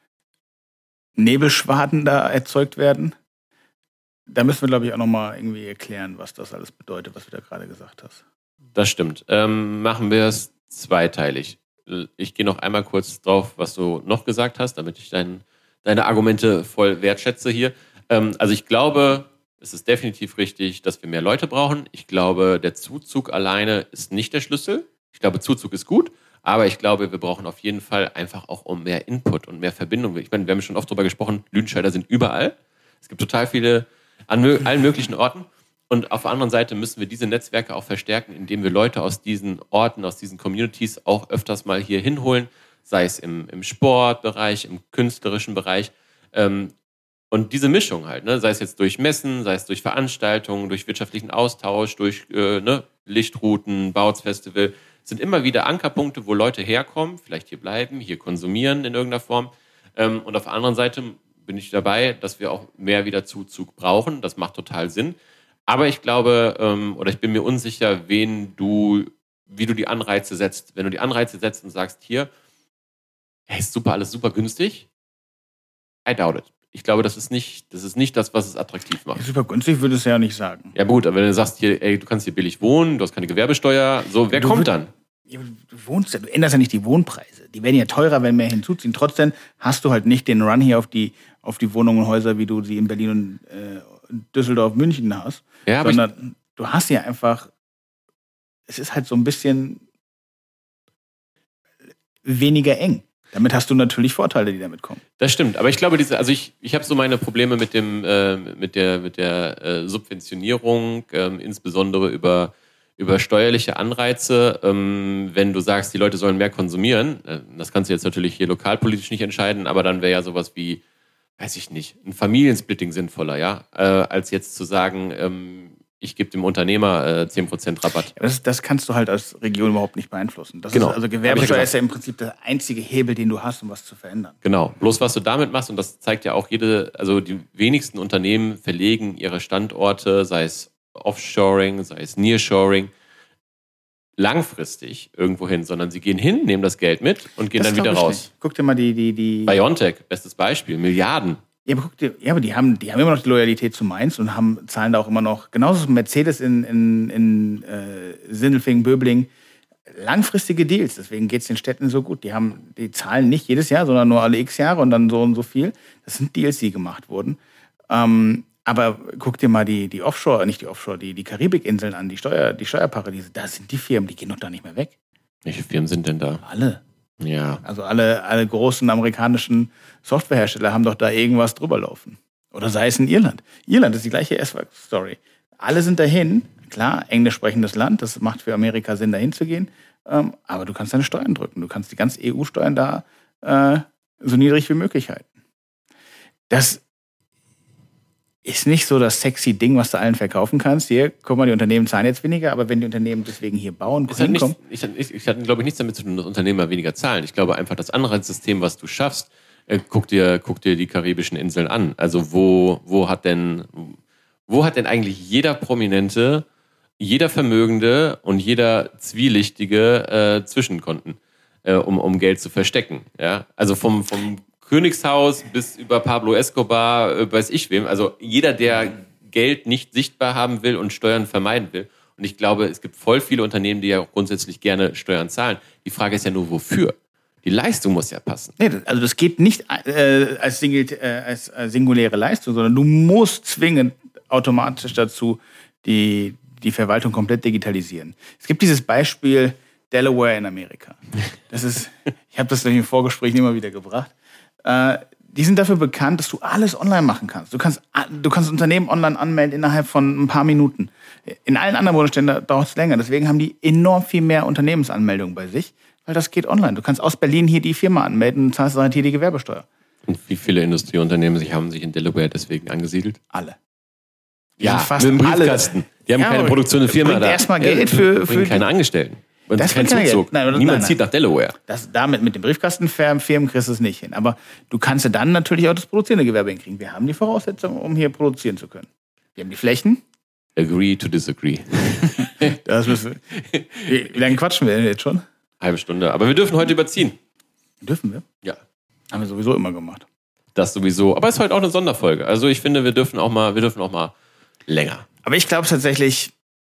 Nebelschwaden da erzeugt werden. Da müssen wir, glaube ich, auch nochmal irgendwie erklären, was das alles bedeutet, was du da gerade gesagt hast. Das stimmt. Ähm, machen wir es zweiteilig. Ich gehe noch einmal kurz drauf, was du noch gesagt hast, damit ich dein, deine Argumente voll wertschätze hier. Ähm, also ich glaube, es ist definitiv richtig, dass wir mehr Leute brauchen. Ich glaube, der Zuzug alleine ist nicht der Schlüssel. Ich glaube, Zuzug ist gut, aber ich glaube, wir brauchen auf jeden Fall einfach auch um mehr Input und mehr Verbindung. Ich meine, wir haben schon oft darüber gesprochen, Lüdenscheider sind überall. Es gibt total viele an mö- allen möglichen Orten. Und auf der anderen Seite müssen wir diese Netzwerke auch verstärken, indem wir Leute aus diesen Orten, aus diesen Communities auch öfters mal hier hinholen, sei es im, im Sportbereich, im künstlerischen Bereich. Ähm, und diese Mischung halt, ne, sei es jetzt durch Messen, sei es durch Veranstaltungen, durch wirtschaftlichen Austausch, durch äh, ne, Lichtrouten, Bautzfestival, sind immer wieder Ankerpunkte, wo Leute herkommen, vielleicht hier bleiben, hier konsumieren in irgendeiner Form. Ähm, und auf der anderen Seite bin ich dabei, dass wir auch mehr wieder Zuzug brauchen. Das macht total Sinn. Aber ich glaube, ähm, oder ich bin mir unsicher, wen du, wie du die Anreize setzt. Wenn du die Anreize setzt und sagst, hier, hey, ist super, alles super günstig, I doubt it. Ich glaube, das ist nicht, das ist nicht das, was es attraktiv macht. Super günstig würde es ja nicht sagen. Ja gut, aber wenn du sagst, hier, ey, du kannst hier billig wohnen, du hast keine Gewerbesteuer, so, wer du kommt würd, dann? Ja, du wohnst ja, du änderst ja nicht die Wohnpreise. Die werden ja teurer, wenn mehr hinzuziehen. Trotzdem hast du halt nicht den Run hier auf die, auf die Wohnungen und Häuser, wie du sie in Berlin und äh, Düsseldorf, München hast. Ja, aber sondern ich, du hast ja einfach, es ist halt so ein bisschen weniger eng. Damit hast du natürlich Vorteile, die damit kommen. Das stimmt, aber ich glaube, diese, also ich, ich habe so meine Probleme mit dem, äh, mit der, mit der äh, Subventionierung, ähm, insbesondere über, über steuerliche Anreize. Ähm, wenn du sagst, die Leute sollen mehr konsumieren, äh, das kannst du jetzt natürlich hier lokalpolitisch nicht entscheiden, aber dann wäre ja sowas wie, weiß ich nicht, ein Familiensplitting sinnvoller, ja, äh, als jetzt zu sagen, ähm, ich gebe dem Unternehmer äh, zehn Prozent Rabatt. Ja, das, das kannst du halt als Region überhaupt nicht beeinflussen. Das genau. ist, also Gewerbesteuer ist ja im Prinzip der einzige Hebel, den du hast, um was zu verändern. Genau. Bloß was du damit machst, und das zeigt ja auch jede, also die wenigsten Unternehmen verlegen ihre Standorte, sei es Offshoring, sei es Nearshoring, langfristig irgendwo hin, sondern sie gehen hin, nehmen das Geld mit und gehen das dann wieder raus. Nicht. Guck dir mal die... die, die BioNTech, bestes Beispiel, Milliarden. Ja, aber, guck dir, ja, aber die haben, die haben immer noch die Loyalität zu Mainz und haben, zahlen da auch immer noch, genauso wie Mercedes in, in, in äh, Sindelfingen, Böbling, langfristige Deals. Deswegen geht es den Städten so gut. Die haben, die zahlen nicht jedes Jahr, sondern nur alle x Jahre und dann so und so viel. Das sind Deals, die gemacht wurden. Ähm, aber guck dir mal die, die Offshore, nicht die Offshore, die, die Karibikinseln an, die, Steuer, die Steuerparadiese. Da sind die Firmen, die gehen doch da nicht mehr weg. Welche Firmen sind denn da? Alle. Ja. Also alle, alle großen amerikanischen Softwarehersteller haben doch da irgendwas drüber laufen. Oder sei es in Irland. Irland ist die gleiche S-Story. Alle sind dahin. Klar, englisch sprechendes Land. Das macht für Amerika Sinn, dahin zu gehen. Ähm, aber du kannst deine Steuern drücken. Du kannst die ganzen E U-Steuern da äh, so niedrig wie möglich halten. Das ist nicht so das sexy Ding, was du allen verkaufen kannst. Hier, guck mal, die Unternehmen zahlen jetzt weniger, aber wenn die Unternehmen deswegen hier bauen, Es hat nichts, ich, ich, ich hatte, glaube ich, nichts damit zu tun, dass Unternehmer weniger zahlen. Ich glaube einfach, das Anreizsystem, was du schaffst, äh, guck dir, guck dir die karibischen Inseln an. Also wo, wo hat denn, wo hat denn eigentlich jeder Prominente, jeder Vermögende und jeder Zwielichtige äh, Zwischenkonten, äh, um, um Geld zu verstecken? Ja? Also vom, vom Königshaus bis über Pablo Escobar, äh, weiß ich wem. Also jeder, der Geld nicht sichtbar haben will und Steuern vermeiden will. Und ich glaube, es gibt voll viele Unternehmen, die ja auch grundsätzlich gerne Steuern zahlen. Die Frage ist ja nur, wofür? Die Leistung muss ja passen. Nee, also das geht nicht äh, als, Single, äh, als singuläre Leistung, sondern du musst zwingend automatisch dazu die, die Verwaltung komplett digitalisieren. Es gibt dieses Beispiel Delaware in Amerika. Das ist, ich habe das in den Vorgesprächen immer wieder gebracht. Äh, die sind dafür bekannt, dass du alles online machen kannst. Du kannst, du kannst Unternehmen online anmelden innerhalb von ein paar Minuten. In allen anderen Bundesländern dauert es länger. Deswegen haben die enorm viel mehr Unternehmensanmeldungen bei sich, weil das geht online. Du kannst aus Berlin hier die Firma anmelden und zahlst halt hier die Gewerbesteuer. Und wie viele Industrieunternehmen sich haben sich in Delaware deswegen angesiedelt? Alle. Ja, fast mit dem Briefkasten. Die haben ja, keine Produktion in Firma bringt da. erstmal Geld für, für keine Angestellten. Und das kein Zuzug. Nein, Niemand nein, nein. zieht nach Delaware. Das, damit mit den Briefkastenfirmen kriegst du es nicht hin. Aber du kannst ja dann natürlich auch das produzierende Gewerbe hinkriegen. Wir haben die Voraussetzungen, um hier produzieren zu können. Wir haben die Flächen. Agree to disagree. Das müssen wir. Wie, wie lange quatschen wir denn jetzt schon? Halbe Stunde. Aber wir dürfen heute überziehen. Dürfen wir? Ja. Haben wir sowieso immer gemacht. Das sowieso. Aber es ist heute auch eine Sonderfolge. Also ich finde, wir dürfen auch mal, wir dürfen auch mal länger. Aber ich glaube tatsächlich,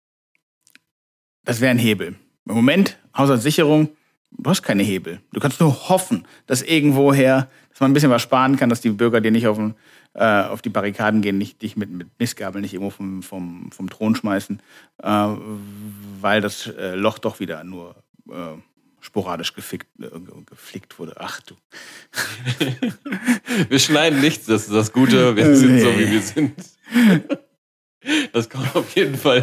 das wäre ein Hebel. Im Moment, Haushaltssicherung, du hast keine Hebel. Du kannst nur hoffen, dass irgendwoher, dass man ein bisschen was sparen kann, dass die Bürger dir nicht auf, den, äh, auf die Barrikaden gehen, nicht, dich mit, mit Mistgabeln nicht irgendwo vom, vom, vom Thron schmeißen, äh, weil das äh, Loch doch wieder nur äh, sporadisch gefickt, äh, geflickt wurde. Ach du. Wir schneiden nichts, das ist das Gute. Wir sind so, wie wir sind. Das kommt auf jeden Fall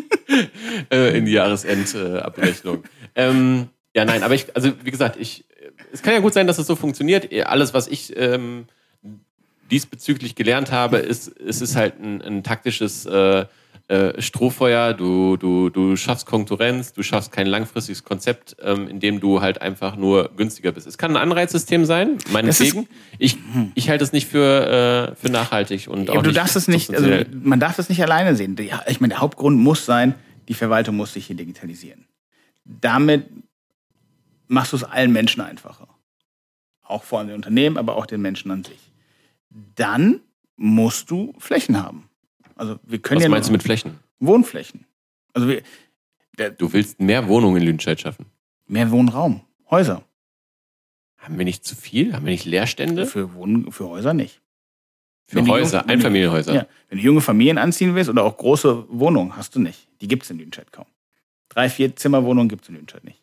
in die Jahresendabrechnung. Ähm, ja, nein, aber ich, also wie gesagt, ich, es kann ja gut sein, dass es so funktioniert. Alles, was ich ähm, diesbezüglich gelernt habe, ist, es ist halt ein, ein taktisches äh, äh, Strohfeuer. Du, du, du schaffst Konkurrenz, du schaffst kein langfristiges Konzept, ähm, in dem du halt einfach nur günstiger bist. Es kann ein Anreizsystem sein, meinetwegen. Ich, ich halte es nicht für, äh, für nachhaltig und ja, auch du nicht darfst es nicht, also man darf es nicht alleine sehen. Ich meine, der Hauptgrund muss sein, die Verwaltung muss sich hier digitalisieren. Damit machst du es allen Menschen einfacher. Auch vor allem den Unternehmen, aber auch den Menschen an sich. Dann musst du Flächen haben. Also wir können Was ja meinst du mit Flächen? Wohnflächen. Also wir, der, du willst mehr Wohnungen in Lüdenscheid schaffen? Mehr Wohnraum. Häuser. Haben wir nicht zu viel? Haben wir nicht Leerstände? Für, Wohn- für Häuser nicht. Für wenn Häuser, junge, Einfamilienhäuser? Ja. Wenn du junge Familien anziehen willst oder auch große Wohnungen, hast du nicht. Die gibt es in Lüdenscheid kaum. Drei, vier Zimmerwohnungen gibt es in Lüdenscheid nicht.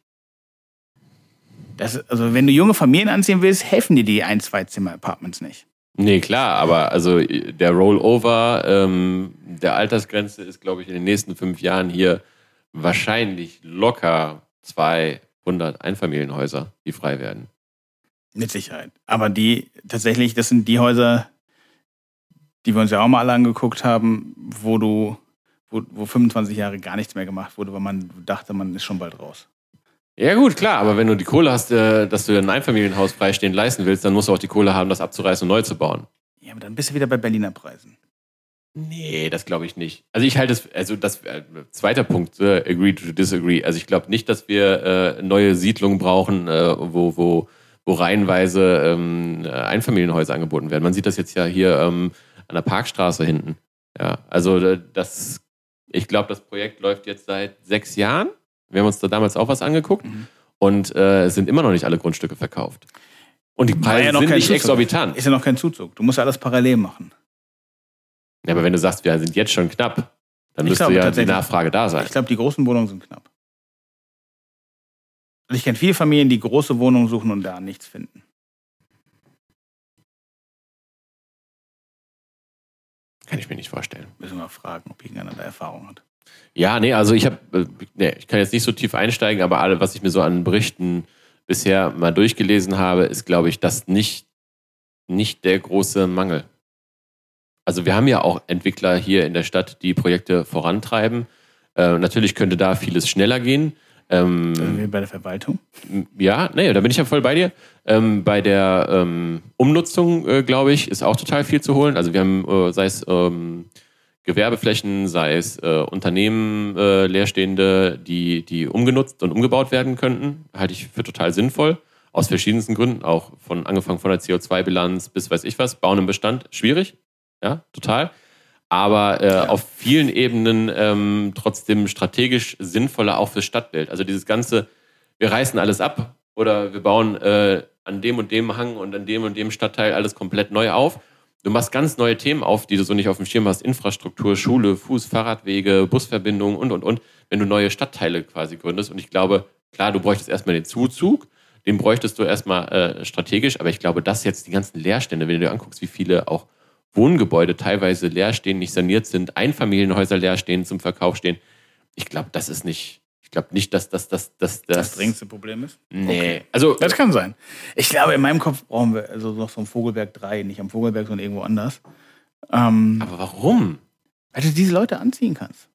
Das, also wenn du junge Familien anziehen willst, helfen dir die ein-, zwei Zimmer-Apartments nicht. Nee, klar, aber also der Rollover ähm, der Altersgrenze ist, glaube ich, in den nächsten fünf Jahren hier wahrscheinlich locker zweihundert Einfamilienhäuser, die frei werden. Mit Sicherheit. Aber die tatsächlich, das sind die Häuser, die wir uns ja auch mal alle angeguckt haben, wo du, wo, wo fünfundzwanzig Jahre gar nichts mehr gemacht wurde, weil man dachte, man ist schon bald raus. Ja gut, klar, aber wenn du die Kohle hast, äh, dass du ein Einfamilienhaus freistehend leisten willst, dann musst du auch die Kohle haben, das abzureißen und neu zu bauen. Ja, aber dann bist du wieder bei Berliner Preisen. Nee, das glaube ich nicht. Also ich halte es, also das äh, zweiter Punkt, äh, agree to disagree. Also ich glaube nicht, dass wir äh, neue Siedlungen brauchen, äh, wo, wo, wo reihenweise ähm, Einfamilienhäuser angeboten werden. Man sieht das jetzt ja hier ähm, an der Parkstraße hinten. Ja, also das, ich glaube, das Projekt läuft jetzt seit sechs Jahren. Wir haben uns da damals auch was angeguckt mhm. und äh, es sind immer noch nicht alle Grundstücke verkauft. Und die Preise ja sind nicht Zuzug. Exorbitant. Ist ja noch kein Zuzug. Du musst ja alles parallel machen. Ja, aber wenn du sagst, wir sind jetzt schon knapp, dann ich müsste glaube, ja die Nachfrage da sein. Ich glaube, die großen Wohnungen sind knapp. Also ich kenne viele Familien, die große Wohnungen suchen und da nichts finden. Kann ich mir nicht vorstellen. Müssen wir mal fragen, ob irgendeiner da Erfahrung hat. Ja, nee, also ich habe, nee, ich kann jetzt nicht so tief einsteigen, aber alle, was ich mir so an Berichten bisher mal durchgelesen habe, ist, glaube ich, das nicht, nicht der große Mangel. Also wir haben ja auch Entwickler hier in der Stadt, die Projekte vorantreiben. Äh, natürlich könnte da vieles schneller gehen. Ähm, Also wie bei der Verwaltung? Ja, nee, da bin ich ja voll bei dir. Ähm, bei der ähm, Umnutzung, äh, glaube ich, ist auch total viel zu holen. Also wir haben, äh, sei es ähm, Gewerbeflächen, sei es äh, Unternehmen, äh, Leerstehende, die, die umgenutzt und umgebaut werden könnten, halte ich für total sinnvoll. Aus verschiedensten Gründen, auch von angefangen von der C O zwei Bilanz bis weiß ich was, Bauen im Bestand, schwierig, ja, total. Aber äh, Ja. auf vielen Ebenen ähm, trotzdem strategisch sinnvoller auch fürs Stadtbild. Also dieses ganze, wir reißen alles ab oder wir bauen äh, an dem und dem Hang und an dem und dem Stadtteil alles komplett neu auf. Du machst ganz neue Themen auf, die du so nicht auf dem Schirm hast. Infrastruktur, Schule, Fuß-, Fahrradwege, Busverbindungen und, und, und. Wenn du neue Stadtteile quasi gründest. Und ich glaube, klar, du bräuchtest erstmal den Zuzug. Den bräuchtest du erstmal äh, strategisch. Aber ich glaube, dass jetzt die ganzen Leerstände, wenn du dir anguckst, wie viele auch Wohngebäude teilweise leer stehen, nicht saniert sind, Einfamilienhäuser leer stehen, zum Verkauf stehen. Ich glaube, das ist nicht, ich glaube nicht, dass das das, das, das, Das dringendste Problem ist? Nee. Okay. Also, Das kann sein. Ich glaube, in meinem Kopf brauchen wir also noch so ein Vogelberg drei, nicht am Vogelberg, sondern irgendwo anders. Ähm, aber warum? weil du diese Leute anziehen kannst.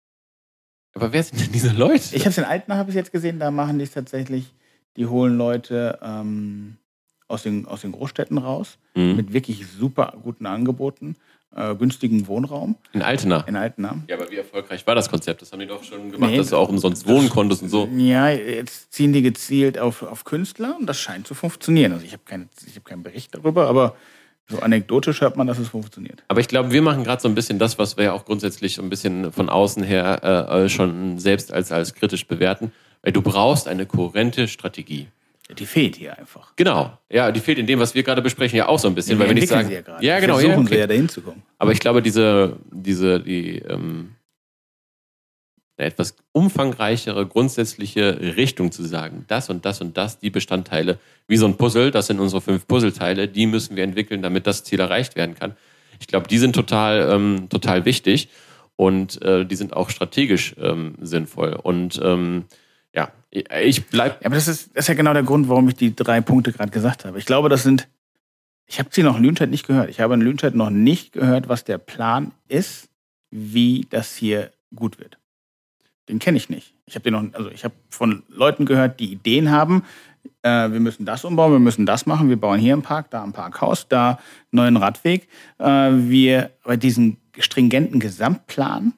Aber wer sind denn diese Leute? Ich habe es in Altena habe ich jetzt gesehen, da machen die es tatsächlich, die holen Leute ähm, aus, den, aus den Großstädten raus, Mhm. mit wirklich super guten Angeboten, äh, günstigen Wohnraum In Altena. in Altena. Ja, aber wie erfolgreich war das Konzept? Das haben die doch schon gemacht, Nee, dass du auch umsonst wohnen konntest und so. Ja, jetzt ziehen die gezielt auf, auf Künstler und das scheint zu funktionieren. Also ich habe keine, ich habe keinen Bericht darüber, aber so anekdotisch hört man, dass es funktioniert. Aber ich glaube, wir machen gerade so ein bisschen das, was wir ja auch grundsätzlich so ein bisschen von außen her äh, schon selbst als, als kritisch bewerten. Weil du brauchst eine kohärente Strategie. Die fehlt hier einfach. Genau. Ja, die fehlt in dem, was wir gerade besprechen, ja auch so ein bisschen. weil wir nicht sagen, sie ja gerade. ja, genau, Versuchen ja, okay. sie ja dahin zu kommen. Aber ich glaube, diese, diese, die ähm, eine etwas umfangreichere, grundsätzliche Richtung zu sagen, das und das und das, die Bestandteile, wie so ein Puzzle, das sind unsere fünf Puzzleteile, die müssen wir entwickeln, damit das Ziel erreicht werden kann. Ich glaube, die sind total, ähm, total wichtig und äh, die sind auch strategisch ähm, sinnvoll. Und ähm, ja, ich bleib. Ja, aber das ist, das ist ja genau der Grund, warum ich die drei Punkte gerade gesagt habe. Ich glaube, das sind, ich habe sie noch in Lüdenscheid nicht gehört. Ich habe in Lüdenscheid noch nicht gehört, was der Plan ist, wie das hier gut wird. Den kenne ich nicht. Ich habe den noch, also ich habe von Leuten gehört, die Ideen haben. Äh, wir müssen das umbauen, wir müssen das machen. Wir bauen hier einen Park, da ein Parkhaus, da einen neuen Radweg. Äh, wir bei diesem stringenten Gesamtplan,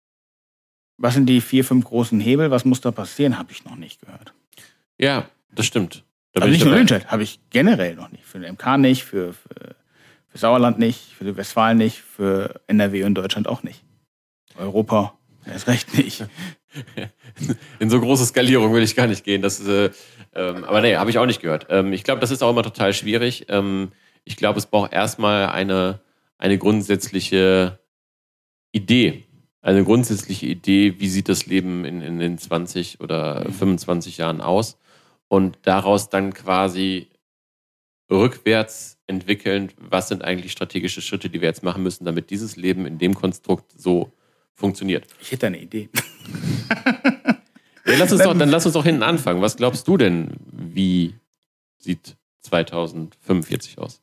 was sind die vier, fünf großen Hebel, was muss da passieren, habe ich noch nicht gehört. Ja, das stimmt. Da Also bin nicht ich nur dabei. Lüdenscheid, habe ich generell noch nicht. Für den M K nicht, für, für, für Sauerland nicht, für Westfalen nicht, für N R W und Deutschland auch nicht. Europa erst recht nicht. In so große Skalierung will ich gar nicht gehen. Das, äh, ähm, aber nee, habe ich auch nicht gehört. Ähm, ich glaube, das ist auch immer total schwierig. Ähm, ich glaube, es braucht erstmal eine, eine grundsätzliche Idee. Eine grundsätzliche Idee, wie sieht das Leben in, in den zwanzig oder fünfundzwanzig Jahren aus? Und daraus dann quasi rückwärts entwickeln, was sind eigentlich strategische Schritte, die wir jetzt machen müssen, damit dieses Leben in dem Konstrukt so funktioniert. Ich hätte eine Idee. Ja, lass uns doch, dann lass uns doch hinten anfangen. Was glaubst du denn, wie sieht zweitausendfünfundvierzig aus?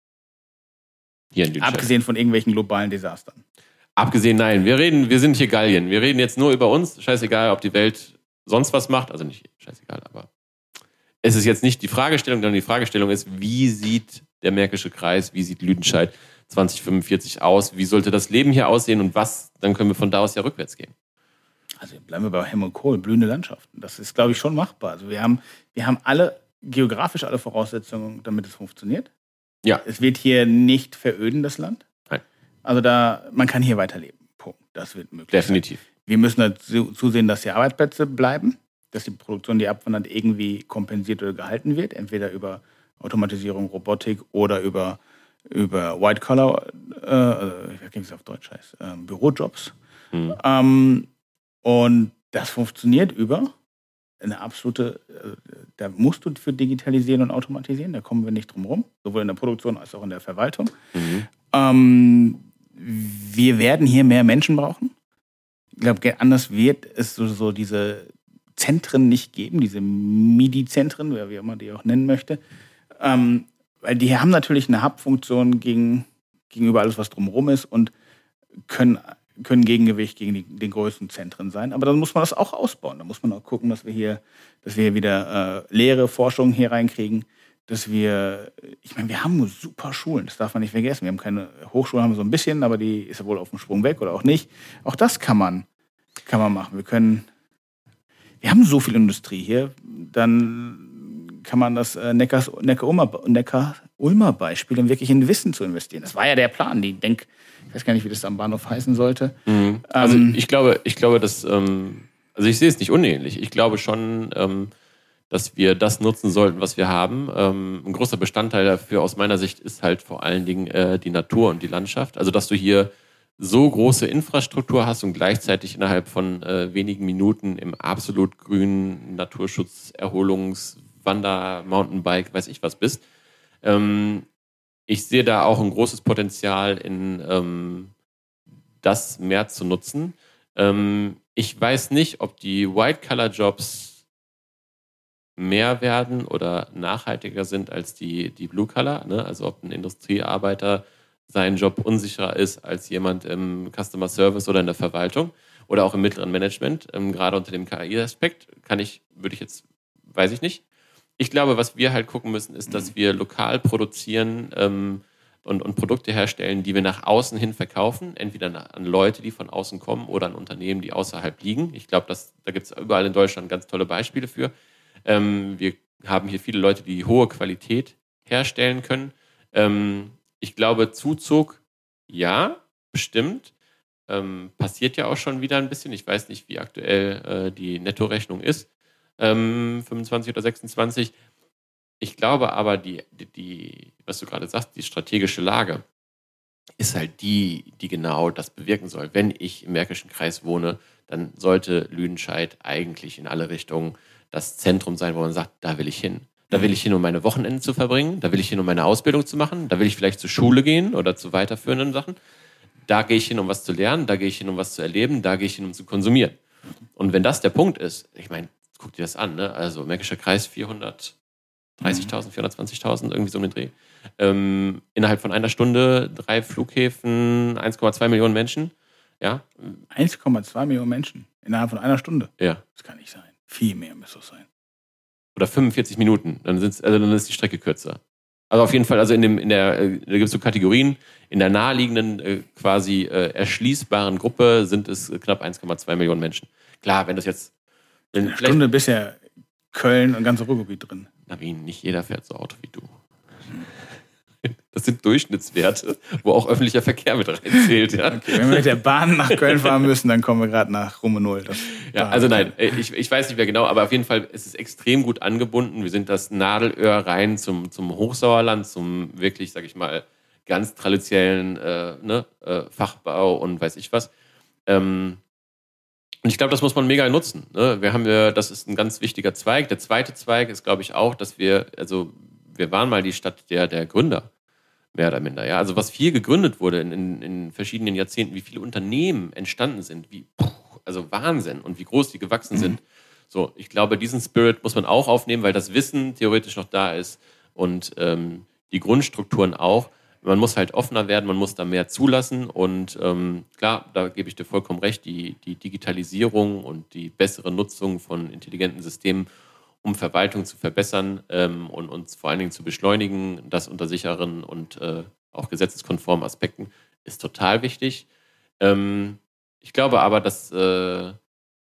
Hier in Lüdenscheid. Abgesehen von irgendwelchen globalen Desastern. Abgesehen, nein. Wir reden, wir sind hier Gallien. Wir reden jetzt nur über uns. Scheißegal, ob die Welt sonst was macht. Also nicht scheißegal, aber es ist jetzt nicht die Fragestellung, sondern die Fragestellung ist, wie sieht der Märkische Kreis, wie sieht Lüdenscheid zweitausendfünfundvierzig aus? Wie sollte das Leben hier aussehen und was? Dann können wir von da aus ja rückwärts gehen. Also bleiben wir bei Helmut Kohl, blühende Landschaften. Das ist, glaube ich, schon machbar. Also wir haben, wir haben alle, geografisch alle Voraussetzungen, damit es funktioniert. Ja. Es wird hier nicht veröden, das Land. Nein. Also da, man kann hier weiterleben. Punkt. Das wird möglich Definitiv. sein. Wir müssen dazu zusehen, dass die Arbeitsplätze bleiben, dass die Produktion, die abwandert, irgendwie kompensiert oder gehalten wird. Entweder über Automatisierung, Robotik oder über, über White-Collar, äh, wie ging es auf Deutsch heißt, äh, Bürojobs. Mhm. Ähm, und das funktioniert über eine absolute, äh, da musst du für digitalisieren und automatisieren, da kommen wir nicht drum rum, sowohl in der Produktion als auch in der Verwaltung. Mhm. Ähm, wir werden hier mehr Menschen brauchen. Ich glaube, anders wird es so, so diese Zentren nicht geben, diese M I D I-Zentren, wie immer die auch nennen möchte. Ähm, weil die haben natürlich eine Hub-Funktion gegen gegenüber alles, was drumherum ist und können, können Gegengewicht gegen die, den größten Zentren sein. Aber dann muss man das auch ausbauen. Da muss man auch gucken, dass wir hier, dass wir hier wieder äh, Lehre, Forschung hier reinkriegen, dass wir, ich meine, wir haben super Schulen, das darf man nicht vergessen. Wir haben keine Hochschulen, haben wir so ein bisschen, aber die ist ja wohl auf dem Sprung weg oder auch nicht. Auch das kann man, kann man machen. Wir können, wir haben so viel Industrie hier, dann kann man das äh, Neckars, Neckar-Ulmer, Neckar-Ulmer Beispiel, um wirklich in Wissen zu investieren. Das war ja der Plan. Die Denk, ich weiß gar nicht, wie das am Bahnhof heißen sollte. Mhm. Also ähm, ich glaube, ich glaube, dass, ähm, also ich sehe es nicht unähnlich. Ich glaube schon, ähm, dass wir das nutzen sollten, was wir haben. Ähm, ein großer Bestandteil dafür aus meiner Sicht ist halt vor allen Dingen äh, die Natur und die Landschaft. Also dass du hier so große Infrastruktur hast und gleichzeitig innerhalb von äh, wenigen Minuten im absolut grünen Naturschutz, Erholungs-, Wander-, Mountainbike, weiß ich was bist. Ähm, ich sehe da auch ein großes Potenzial in ähm, das mehr zu nutzen. Ähm, ich weiß nicht, ob die White-Color-Jobs mehr werden oder nachhaltiger sind als die, die Blue-Color. Ne? Also ob ein Industriearbeiter sein Job unsicherer ist als jemand im Customer Service oder in der Verwaltung oder auch im mittleren Management. Ähm, gerade unter dem K I-Aspekt kann ich, würde ich jetzt, weiß ich nicht. Ich glaube, was wir halt gucken müssen, ist, dass wir lokal produzieren ähm, und, und Produkte herstellen, die wir nach außen hin verkaufen, entweder an Leute, die von außen kommen oder an Unternehmen, die außerhalb liegen. Ich glaube, dass, da gibt es überall in Deutschland ganz tolle Beispiele für. Ähm, wir haben hier viele Leute, die hohe Qualität herstellen können. Ähm, ich glaube, Zuzug, ja, bestimmt. Ähm, passiert ja auch schon wieder ein bisschen. Ich weiß nicht, wie aktuell äh, die Nettorechnung ist. Ähm, fünfundzwanzig oder sechsundzwanzig. Ich glaube aber, die, die, die, was du gerade sagst, die strategische Lage ist halt die, die genau das bewirken soll. Wenn ich im Märkischen Kreis wohne, dann sollte Lüdenscheid eigentlich in alle Richtungen das Zentrum sein, wo man sagt, da will ich hin. Da will ich hin, um meine Wochenenden zu verbringen. Da will ich hin, um meine Ausbildung zu machen. Da will ich vielleicht zur Schule gehen oder zu weiterführenden Sachen. Da gehe ich hin, um was zu lernen. Da gehe ich hin, um was zu erleben. Da gehe ich hin, um zu konsumieren. Und wenn das der Punkt ist, ich meine, guck dir das an, ne? Also Märkischer Kreis vierhundertdreißigtausend, vierhundertzwanzigtausend, irgendwie so um den Dreh. Ähm, innerhalb von einer Stunde drei Flughäfen, eins Komma zwei Millionen Menschen. Ja. eins Komma zwei Millionen Menschen innerhalb von einer Stunde? Ja. Das kann nicht sein. Viel mehr müsste es sein. Oder fünfundvierzig Minuten, dann, sind's, also dann ist die Strecke kürzer. Also auf jeden Fall, also in, dem, in der, äh, da gibt es so Kategorien, in der naheliegenden, äh, quasi äh, erschließbaren Gruppe sind es knapp eins Komma zwei Millionen Menschen. Klar, wenn das jetzt... Wenn in einer Stunde bisher Köln und ganze Ruhrgebiet drin. Navin, nicht jeder fährt so Auto wie du. Das sind Durchschnittswerte, wo auch öffentlicher Verkehr mit reinzählt. Ja. Okay, wenn wir mit der Bahn nach Köln fahren müssen, dann kommen wir gerade nach Rumme Null. Ja, also nein, ich, ich weiß nicht mehr genau, aber auf jeden Fall ist es extrem gut angebunden. Wir sind das Nadelöhr rein zum, zum Hochsauerland, zum wirklich, sag ich mal, ganz traditionellen äh, ne, äh, Fachbau und weiß ich was. Ähm, und ich glaube, das muss man mega nutzen. Ne? Wir haben ja, das ist ein ganz wichtiger Zweig. Der zweite Zweig ist, glaube ich, auch, dass wir, also wir waren mal die Stadt der, der Gründer, mehr oder minder. Ja? Also was viel gegründet wurde in, in, in verschiedenen Jahrzehnten, wie viele Unternehmen entstanden sind, wie, also Wahnsinn und wie groß die gewachsen mhm. sind. So, ich glaube, diesen Spirit muss man auch aufnehmen, weil das Wissen theoretisch noch da ist und ähm, die Grundstrukturen auch. Man muss halt offener werden, man muss da mehr zulassen und ähm, klar, da gebe ich dir vollkommen recht, die, die Digitalisierung und die bessere Nutzung von intelligenten Systemen, um Verwaltung zu verbessern ähm, und uns vor allen Dingen zu beschleunigen, das unter sicheren und äh, auch gesetzeskonformen Aspekten, ist total wichtig. Ähm, ich glaube aber, dass äh,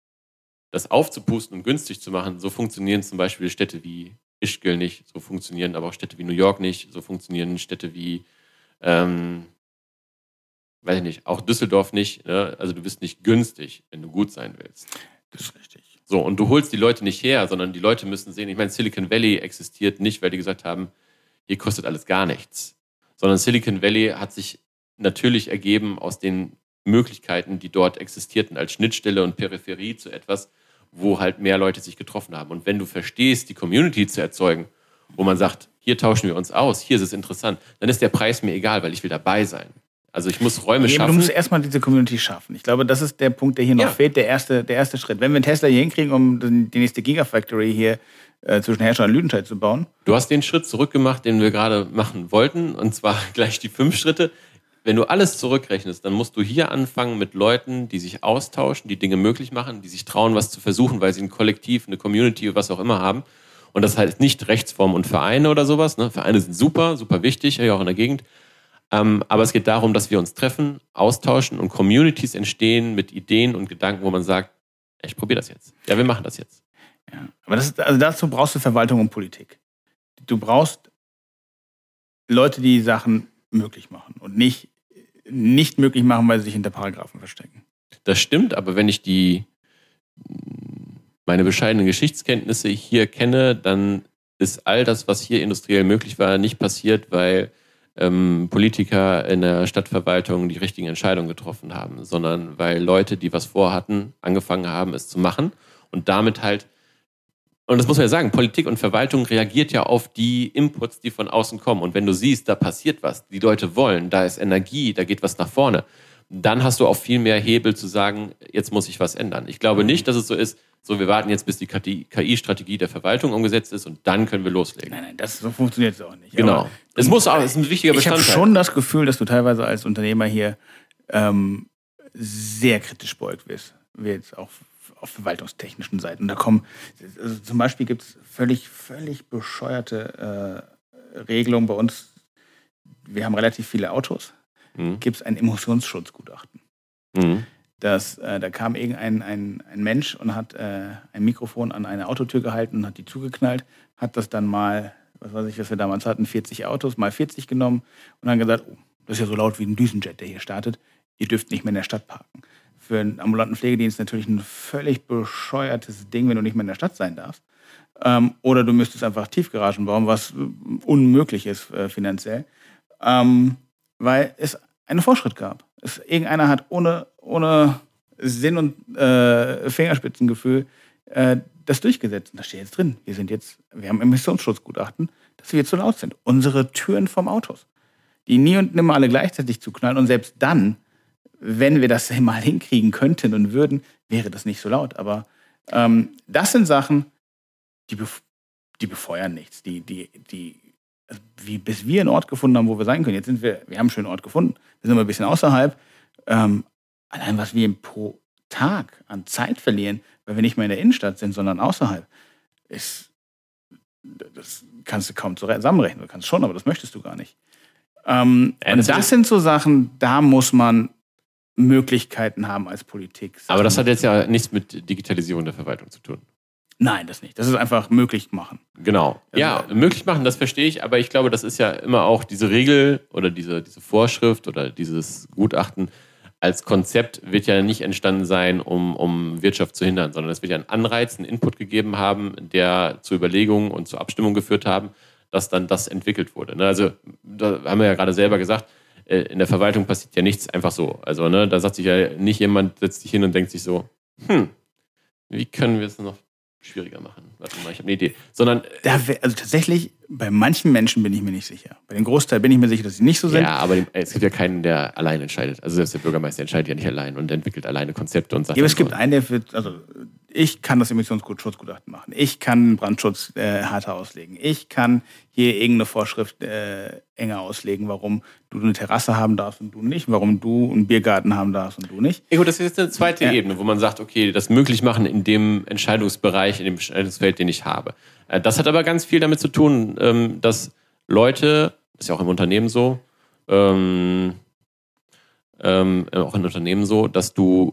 das aufzupusten und günstig zu machen, so funktionieren zum Beispiel Städte wie Ischgl nicht, so funktionieren aber auch Städte wie New York nicht, so funktionieren Städte wie Ähm, weiß ich nicht, auch Düsseldorf nicht. Ne? Also du bist nicht günstig, wenn du gut sein willst. Das ist richtig. So, und du holst die Leute nicht her, sondern die Leute müssen sehen, ich meine, Silicon Valley existiert nicht, weil die gesagt haben, hier kostet alles gar nichts. Sondern Silicon Valley hat sich natürlich ergeben aus den Möglichkeiten, die dort existierten, als Schnittstelle und Peripherie zu etwas, wo halt mehr Leute sich getroffen haben. Und wenn du verstehst, die Community zu erzeugen, wo man sagt, hier tauschen wir uns aus, hier ist es interessant, dann ist der Preis mir egal, weil ich will dabei sein. Also ich muss Räume ja, schaffen. Du musst erstmal diese Community schaffen. Ich glaube, das ist der Punkt, der hier noch ja. fehlt, der erste, der erste Schritt. Wenn wir einen Tesla hier hinkriegen, um die nächste Gigafactory hier äh, zwischen Hersteller und Lüdenscheid zu bauen. Du hast den Schritt zurückgemacht, den wir gerade machen wollten, und zwar gleich die fünf Schritte. wenn du alles zurückrechnest, dann musst du hier anfangen mit Leuten, die sich austauschen, die Dinge möglich machen, die sich trauen, was zu versuchen, weil sie ein Kollektiv, eine Community, was auch immer haben. Und das heißt nicht Rechtsformen und Vereine oder sowas. Ne? Vereine sind super, super wichtig, ja auch in der Gegend. Ähm, aber es geht darum, dass wir uns treffen, austauschen und Communities entstehen mit Ideen und Gedanken, wo man sagt, ich probiere das jetzt. Ja, wir machen das jetzt. Ja, aber das ist, also dazu brauchst du Verwaltung und Politik. Du brauchst Leute, die Sachen möglich machen und nicht, nicht möglich machen, weil sie sich hinter Paragraphen verstecken. Das stimmt, aber wenn ich die meine bescheidenen Geschichtskenntnisse hier kenne, dann ist all das, was hier industriell möglich war, nicht passiert, weil ähm, Politiker in der Stadtverwaltung die richtigen Entscheidungen getroffen haben, sondern weil Leute, die was vorhatten, angefangen haben, es zu machen und damit halt. Und das muss man ja sagen, Politik und Verwaltung reagiert ja auf die Inputs, die von außen kommen. Und wenn du siehst, da passiert was, die Leute wollen, da ist Energie, da geht was nach vorne, dann hast du auch viel mehr Hebel zu sagen, jetzt muss sich was ändern. Ich glaube nicht, dass es so ist, so wir warten jetzt, bis die K I-Strategie der Verwaltung umgesetzt ist und dann können wir loslegen. Nein, nein, das, so funktioniert es auch nicht. Genau. Aber es muss auch, es ist ein wichtiger Bestandteil. Ich habe schon das Gefühl, dass du teilweise als Unternehmer hier ähm, sehr kritisch beugt wirst. Jetzt auch auf verwaltungstechnischen Seiten. Und da kommen, also zum Beispiel gibt es völlig, völlig bescheuerte äh, Regelungen bei uns. Wir haben relativ viele Autos. Mhm. Gibt es ein Emissionsschutzgutachten. Mhm. Das, äh, da kam irgendein ein, ein Mensch und hat äh, ein Mikrofon an eine Autotür gehalten und hat die zugeknallt, hat das dann mal, was weiß ich, was wir damals hatten, vierzig Autos, mal vierzig genommen und dann gesagt, oh, das ist ja so laut wie ein Düsenjet, der hier startet, ihr dürft nicht mehr in der Stadt parken. Für einen ambulanten Pflegedienst natürlich ein völlig bescheuertes Ding, wenn du nicht mehr in der Stadt sein darfst. Ähm, oder du müsstest einfach Tiefgaragen bauen, was unmöglich ist äh, finanziell, ähm, weil es einen Fortschritt gab. Es, irgendeiner hat ohne, ohne Sinn und äh, Fingerspitzengefühl äh, das durchgesetzt. Und da steht jetzt drin, wir sind jetzt, wir haben Emissionsschutzgutachten, dass wir zu laut sind. Unsere Türen vom Autos, die nie und nimmer alle gleichzeitig zuknallen. Und selbst dann, wenn wir das mal hinkriegen könnten und würden, wäre das nicht so laut. Aber ähm, das sind Sachen, die, bef- die befeuern nichts. Die, die, die, also wie, bis wir einen Ort gefunden haben, wo wir sein können. Jetzt sind wir, wir haben einen schönen Ort gefunden. Wir sind mal ein bisschen außerhalb. Ähm, allein was wir pro Tag an Zeit verlieren, weil wir nicht mehr in der Innenstadt sind, sondern außerhalb, ist, das kannst du kaum zusammenrechnen. Du kannst schon, aber das möchtest du gar nicht. Ähm, ja, das und das sind so Sachen, da muss man Möglichkeiten haben als Politik. Aber das hat jetzt ja nichts mit Digitalisierung der Verwaltung zu tun. Nein, das nicht. Das ist einfach möglich machen. Genau. Also, ja, möglich machen, das verstehe ich, aber ich glaube, das ist ja immer auch diese Regel oder diese, diese Vorschrift oder dieses Gutachten als Konzept wird ja nicht entstanden sein, um, um Wirtschaft zu hindern, sondern es wird ja einen Anreiz, einen Input gegeben haben, der zu Überlegungen und zur Abstimmung geführt haben, dass dann das entwickelt wurde. Also, da haben wir ja gerade selber gesagt, in der Verwaltung passiert ja nichts einfach so. Also, ne, da sagt sich ja nicht jemand, setzt sich hin und denkt sich so, hm, wie können wir es noch schwieriger machen? Warte mal, ich habe eine Idee. Sondern, da wär, also tatsächlich, bei manchen Menschen bin ich mir nicht sicher. Bei dem Großteil bin ich mir sicher, dass sie nicht so sind. Ja, aber es gibt ja keinen, der allein entscheidet. Also selbst der Bürgermeister entscheidet ja nicht allein und entwickelt alleine Konzepte und sagt. Ja, aber es gibt einen, der wird, also ich kann das Emissionsschutzgutachten machen. Ich kann Brandschutz äh, härter auslegen. Ich kann hier irgendeine Vorschrift äh, enger auslegen, warum du eine Terrasse haben darfst und du nicht, warum du einen Biergarten haben darfst und du nicht. Ja, gut, das ist jetzt eine zweite ja. Ebene, wo man sagt, okay, das möglich machen in dem Entscheidungsbereich, in dem Entscheidungsfeld, den ich habe. Das hat aber ganz viel damit zu tun, dass Leute, das ist ja auch im Unternehmen so, ähm, ähm, auch in Unternehmen so, dass du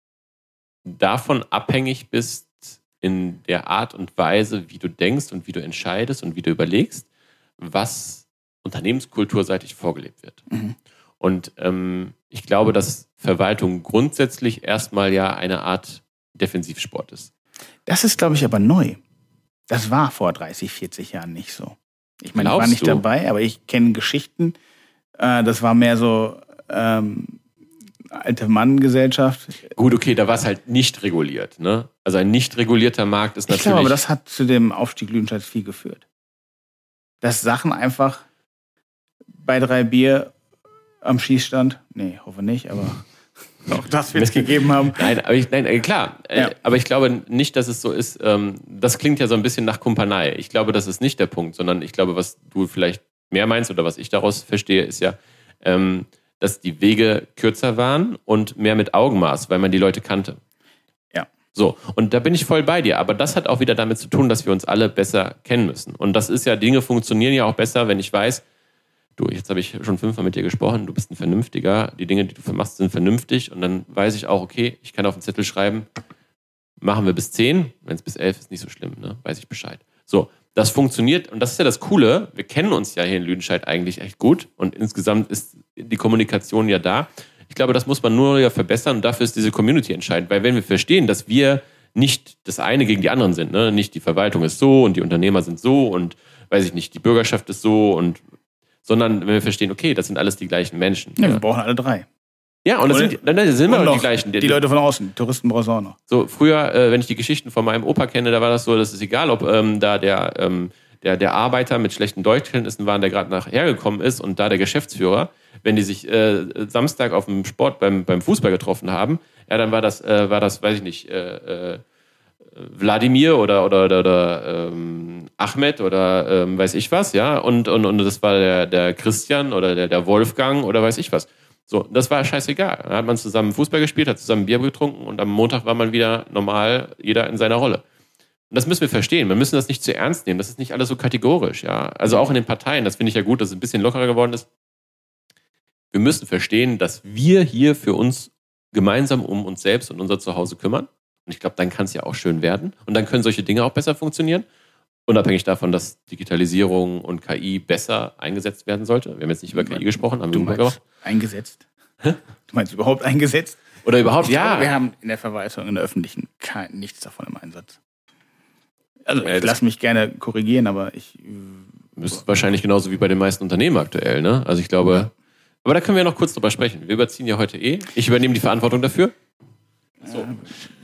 davon abhängig bist in der Art und Weise, wie du denkst und wie du entscheidest und wie du überlegst, was unternehmenskulturseitig vorgelebt wird. Mhm. Und ähm, ich glaube, dass Verwaltung grundsätzlich erstmal ja eine Art Defensivsport ist. Das ist, glaube ich, aber neu. Das war vor dreißig, vierzig Jahren nicht so. Ich meine, ich war nicht du? dabei, aber ich kenne Geschichten. Äh, das war mehr so ähm, alte Mann-Gesellschaft. Gut, okay, da war es halt nicht reguliert. Ne? Also ein nicht regulierter Markt ist natürlich... Ich glaube, aber das hat zu dem Aufstieg Lüdenscheids viel geführt. Dass Sachen einfach bei drei Bier am Schießstand, nee, hoffe nicht, aber auch das wird es gegeben haben. Nein, aber ich, nein, klar. Ja. Aber ich glaube nicht, dass es so ist. Ähm, das klingt ja so ein bisschen nach Kumpanei. Ich glaube, das ist nicht der Punkt, sondern ich glaube, was du vielleicht mehr meinst oder was ich daraus verstehe, ist ja, ähm, dass die Wege kürzer waren und mehr mit Augenmaß, weil man die Leute kannte. Ja. So, und da bin ich voll bei dir. Aber das hat auch wieder damit zu tun, dass wir uns alle besser kennen müssen. Und das ist ja, Dinge funktionieren ja auch besser, wenn ich weiß, du, jetzt habe ich schon fünfmal mit dir gesprochen, du bist ein Vernünftiger, die Dinge, die du machst, sind vernünftig. Und dann weiß ich auch, okay, ich kann auf den Zettel schreiben, machen wir bis zehn, wenn es bis elf ist, nicht so schlimm, ne? Weiß ich Bescheid. So, das funktioniert und das ist ja das Coole, wir kennen uns ja hier in Lüdenscheid eigentlich echt gut und insgesamt ist die Kommunikation ja da. Ich glaube, das muss man nur ja verbessern und dafür ist diese Community entscheidend, weil wenn wir verstehen, dass wir nicht das eine gegen die anderen sind, ne? Nicht die Verwaltung ist so und die Unternehmer sind so und weiß ich nicht, die Bürgerschaft ist so und sondern wenn wir verstehen, okay, das sind alles die gleichen Menschen. Ja, ja. wir brauchen alle drei. Ja, und das sind, dann sind immer noch die gleichen. Die Leute von außen, die Touristen brauchen auch noch. So, früher, äh, wenn ich die Geschichten von meinem Opa kenne, da war das so, das ist egal, ob ähm, da der, ähm, der, der Arbeiter mit schlechten Deutschkenntnissen war, der gerade nachher gekommen ist und da der Geschäftsführer, wenn die sich äh, Samstag auf dem Sport beim, beim Fußball getroffen haben, ja, dann war das, äh, war das, weiß ich nicht, äh, äh, Wladimir oder, oder, oder, oder ähm, Ahmed oder ähm, weiß ich was, ja, und, und, und das war der, der Christian oder der, der Wolfgang oder weiß ich was. So, das war scheißegal. Da hat man zusammen Fußball gespielt, hat zusammen Bier getrunken und am Montag war man wieder normal, jeder in seiner Rolle. Und das müssen wir verstehen. Wir müssen das nicht zu ernst nehmen. Das ist nicht alles so kategorisch, ja. Also auch in den Parteien, das finde ich ja gut, dass es ein bisschen lockerer geworden ist. Wir müssen verstehen, dass wir hier für uns gemeinsam um uns selbst und unser Zuhause kümmern. Und ich glaube, dann kann es ja auch schön werden. Und dann können solche Dinge auch besser funktionieren. Unabhängig davon, dass Digitalisierung und K I besser eingesetzt werden sollte. Wir haben jetzt nicht über K I gesprochen, haben du wir meinst gemacht. Eingesetzt? Hä? Du meinst überhaupt eingesetzt? Oder überhaupt, ich ja. Glaube, wir haben in der Verwaltung, in der öffentlichen, kein, nichts davon im Einsatz. Also Ja, ich lasse mich gerne korrigieren, aber ich... Das ist wahrscheinlich genauso wie bei den meisten Unternehmen aktuell, ne? Also ich glaube... Aber da können wir ja noch kurz drüber sprechen. Wir überziehen ja heute eh. Ich übernehme die Verantwortung dafür. So. Ja.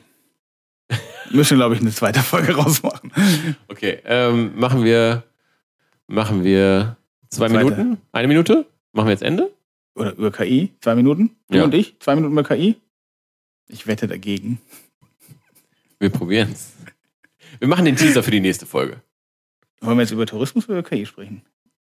Müssen, glaube ich, eine zweite Folge rausmachen. Okay, ähm, machen wir machen wir zwei Zweite. Minuten? Eine Minute? Machen wir jetzt Ende? Oder über K I? Zwei Minuten? Du Ja. und ich? Zwei Minuten über K I? Ich wette dagegen. Wir probieren es. Wir machen den Teaser für die nächste Folge. Wollen wir jetzt über Tourismus oder über K I sprechen?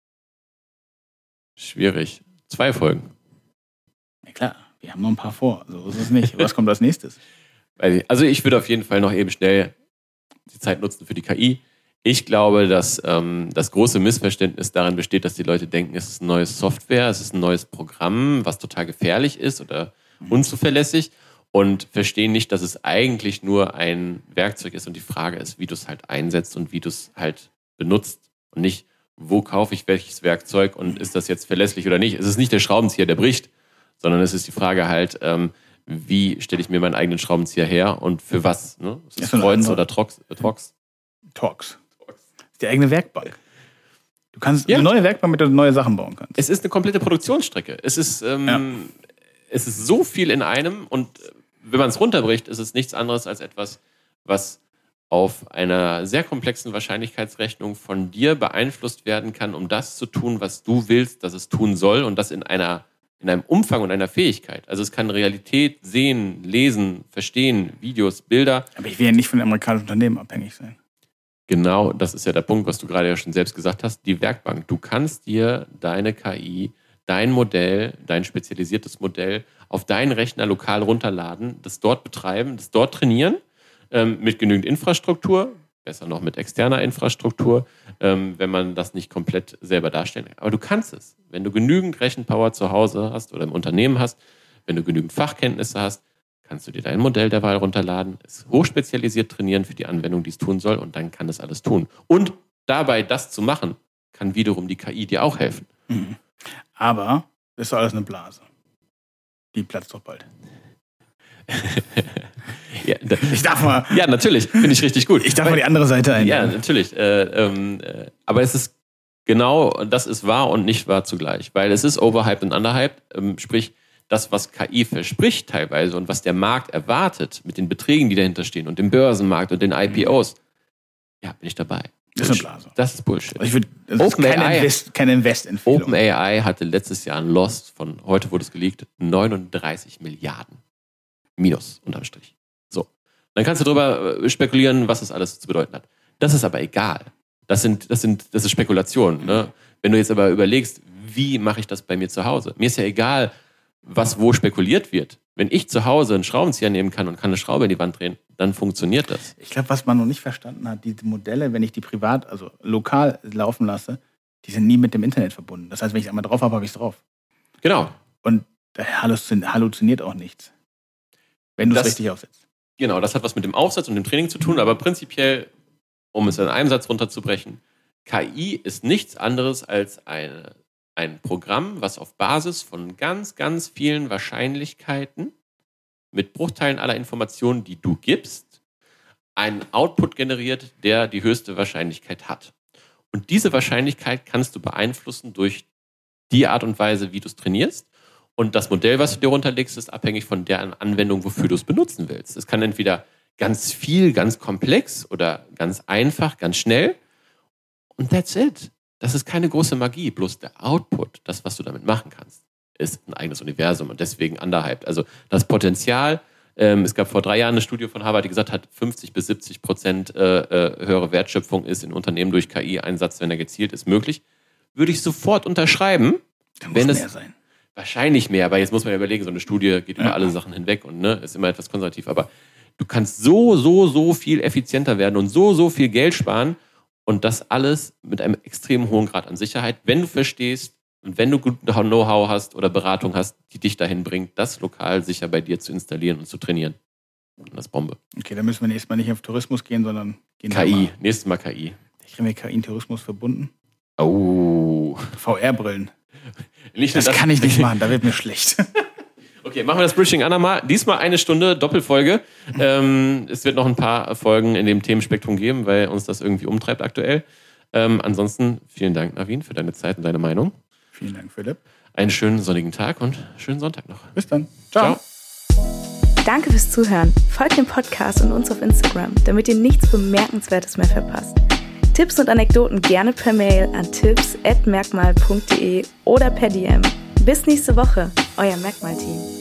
Schwierig. Zwei Folgen. Ja klar, wir haben noch ein paar vor. So ist es nicht. Was kommt als nächstes? Also ich würde auf jeden Fall noch eben schnell die Zeit nutzen für die K I. Ich glaube, dass ähm, das große Missverständnis darin besteht, dass die Leute denken, es ist eine neue Software, es ist ein neues Programm, was total gefährlich ist oder unzuverlässig und verstehen nicht, dass es eigentlich nur ein Werkzeug ist und die Frage ist, wie du es halt einsetzt und wie du es halt benutzt und nicht, wo kaufe ich welches Werkzeug und ist das jetzt verlässlich oder nicht. Es ist nicht der Schraubenzieher, der bricht, sondern es ist die Frage halt, ähm, wie stelle ich mir meinen eigenen Schraubenzieher her und für was? Ne? Ist es Kreuz oder Trox? Äh, Trox? Torx. Das ist die eigene Werkbank. Du kannst Ja. eine neue Werkbank, mit der du neue Sachen bauen kannst. Es ist eine komplette Produktionsstrecke. Es ist, ähm, Ja. es ist so viel in einem und wenn man es runterbricht, ist es nichts anderes als etwas, was auf einer sehr komplexen Wahrscheinlichkeitsrechnung von dir beeinflusst werden kann, um das zu tun, was du willst, dass es tun soll und das in einer in einem Umfang und einer Fähigkeit. Also es kann Realität sehen, lesen, verstehen, Videos, Bilder. Aber ich will ja nicht von den amerikanischen Unternehmen abhängig sein. Genau, das ist ja der Punkt, was du gerade ja schon selbst gesagt hast. Die Werkbank. Du kannst dir deine K I, dein Modell, dein spezialisiertes Modell auf deinen Rechner lokal runterladen, das dort betreiben, das dort trainieren, ähm, mit genügend Infrastruktur, besser noch mit externer Infrastruktur, ähm, wenn man das nicht komplett selber darstellen kann. Aber du kannst es. Wenn du genügend Rechenpower zu Hause hast oder im Unternehmen hast, wenn du genügend Fachkenntnisse hast, kannst du dir dein Modell der Wahl runterladen, es hochspezialisiert trainieren für die Anwendung, die es tun soll und dann kann es alles tun. Und dabei das zu machen, kann wiederum die K I dir auch helfen. Mhm. Aber das ist doch alles eine Blase. Die platzt doch bald. ja, da, Ich darf mal. ja, natürlich. Finde ich richtig gut. Ich darf mal die andere Seite ein. Ja, natürlich. Äh, ähm, äh, aber es ist genau, das ist wahr und nicht wahr zugleich. Weil es ist overhyped und underhyped. Ähm, sprich, das, was K I verspricht teilweise und was der Markt erwartet mit den Beträgen, die dahinter stehen und dem Börsenmarkt und den I P Os, ja, bin ich dabei. Das ist eine Blase. Das ist Bullshit. Also ich würde, das ist keine, Invest, keine Invest-Empfehlung. OpenAI hatte letztes Jahr ein Loss von, heute wurde es geleakt, neununddreißig Milliarden. Minus, unterm Strich. So. Dann kannst du darüber spekulieren, was das alles zu bedeuten hat. Das ist aber egal. Das sind, das sind, das ist Spekulation. Ne? Wenn du jetzt aber überlegst, wie mache ich das bei mir zu Hause? Mir ist ja egal, was wo spekuliert wird. Wenn ich zu Hause einen Schraubenzieher nehmen kann und kann eine Schraube in die Wand drehen, dann funktioniert das. Ich glaube, was man noch nicht verstanden hat, diese Modelle, wenn ich die privat, also lokal laufen lasse, die sind nie mit dem Internet verbunden. Das heißt, wenn ich es einmal drauf habe, habe ich es drauf. Genau. Und da halluziniert auch nichts, wenn du es richtig aufsetzt. Genau, das hat was mit dem Aufsatz und dem Training zu tun, aber prinzipiell, um es in einem Satz runterzubrechen, K I ist nichts anderes als eine, ein Programm, was auf Basis von ganz, ganz vielen Wahrscheinlichkeiten mit Bruchteilen aller Informationen, die du gibst, einen Output generiert, der die höchste Wahrscheinlichkeit hat. Und diese Wahrscheinlichkeit kannst du beeinflussen durch die Art und Weise, wie du es trainierst. Und das Modell, was du dir runterlegst, ist abhängig von der Anwendung, wofür du es benutzen willst. Es kann entweder ganz viel, ganz komplex oder ganz einfach, ganz schnell. Und that's it. Das ist keine große Magie. Bloß der Output, das, was du damit machen kannst, ist ein eigenes Universum und deswegen underhyped. Also das Potenzial, ähm, es gab vor drei Jahren eine Studie von Harvard, die gesagt hat, fünfzig bis siebzig Prozent äh, äh, höhere Wertschöpfung ist in Unternehmen durch K I-Einsatz, wenn er gezielt ist, möglich. Würde ich sofort unterschreiben. Da muss wenn mehr es sein. Wahrscheinlich mehr, aber jetzt muss man ja überlegen, so eine Studie geht über Ja. alle Sachen hinweg und ne, ist immer etwas konservativ. Aber du kannst so, so, so viel effizienter werden und so, so viel Geld sparen und das alles mit einem extrem hohen Grad an Sicherheit, wenn du verstehst und wenn du gut Know-how hast oder Beratung hast, die dich dahin bringt, das lokal sicher bei dir zu installieren und zu trainieren. Und das ist Bombe. Okay, dann müssen wir nächstes Mal nicht auf Tourismus gehen, sondern gehen K I, da mal. nächstes Mal K I. Ich kriege mir K I und Tourismus verbunden. Oh. V R-Brillen. Nicht Das, das kann ich nicht machen, da wird mir schlecht. Okay, machen wir das Bridging andermal. Diesmal eine Stunde Doppelfolge. Ähm, es wird noch ein paar Folgen in dem Themenspektrum geben, weil uns das irgendwie umtreibt aktuell. Ähm, ansonsten vielen Dank, Navin, für deine Zeit und deine Meinung. Vielen Dank, Philipp. Einen schönen sonnigen Tag und schönen Sonntag noch. Bis dann. Ciao. Ciao. Danke fürs Zuhören. Folgt dem Podcast und uns auf Instagram, damit ihr nichts Bemerkenswertes mehr verpasst. Tipps und Anekdoten gerne per Mail an tipps at merkmal punkt de oder per D M. Bis nächste Woche, euer Merkmal-Team.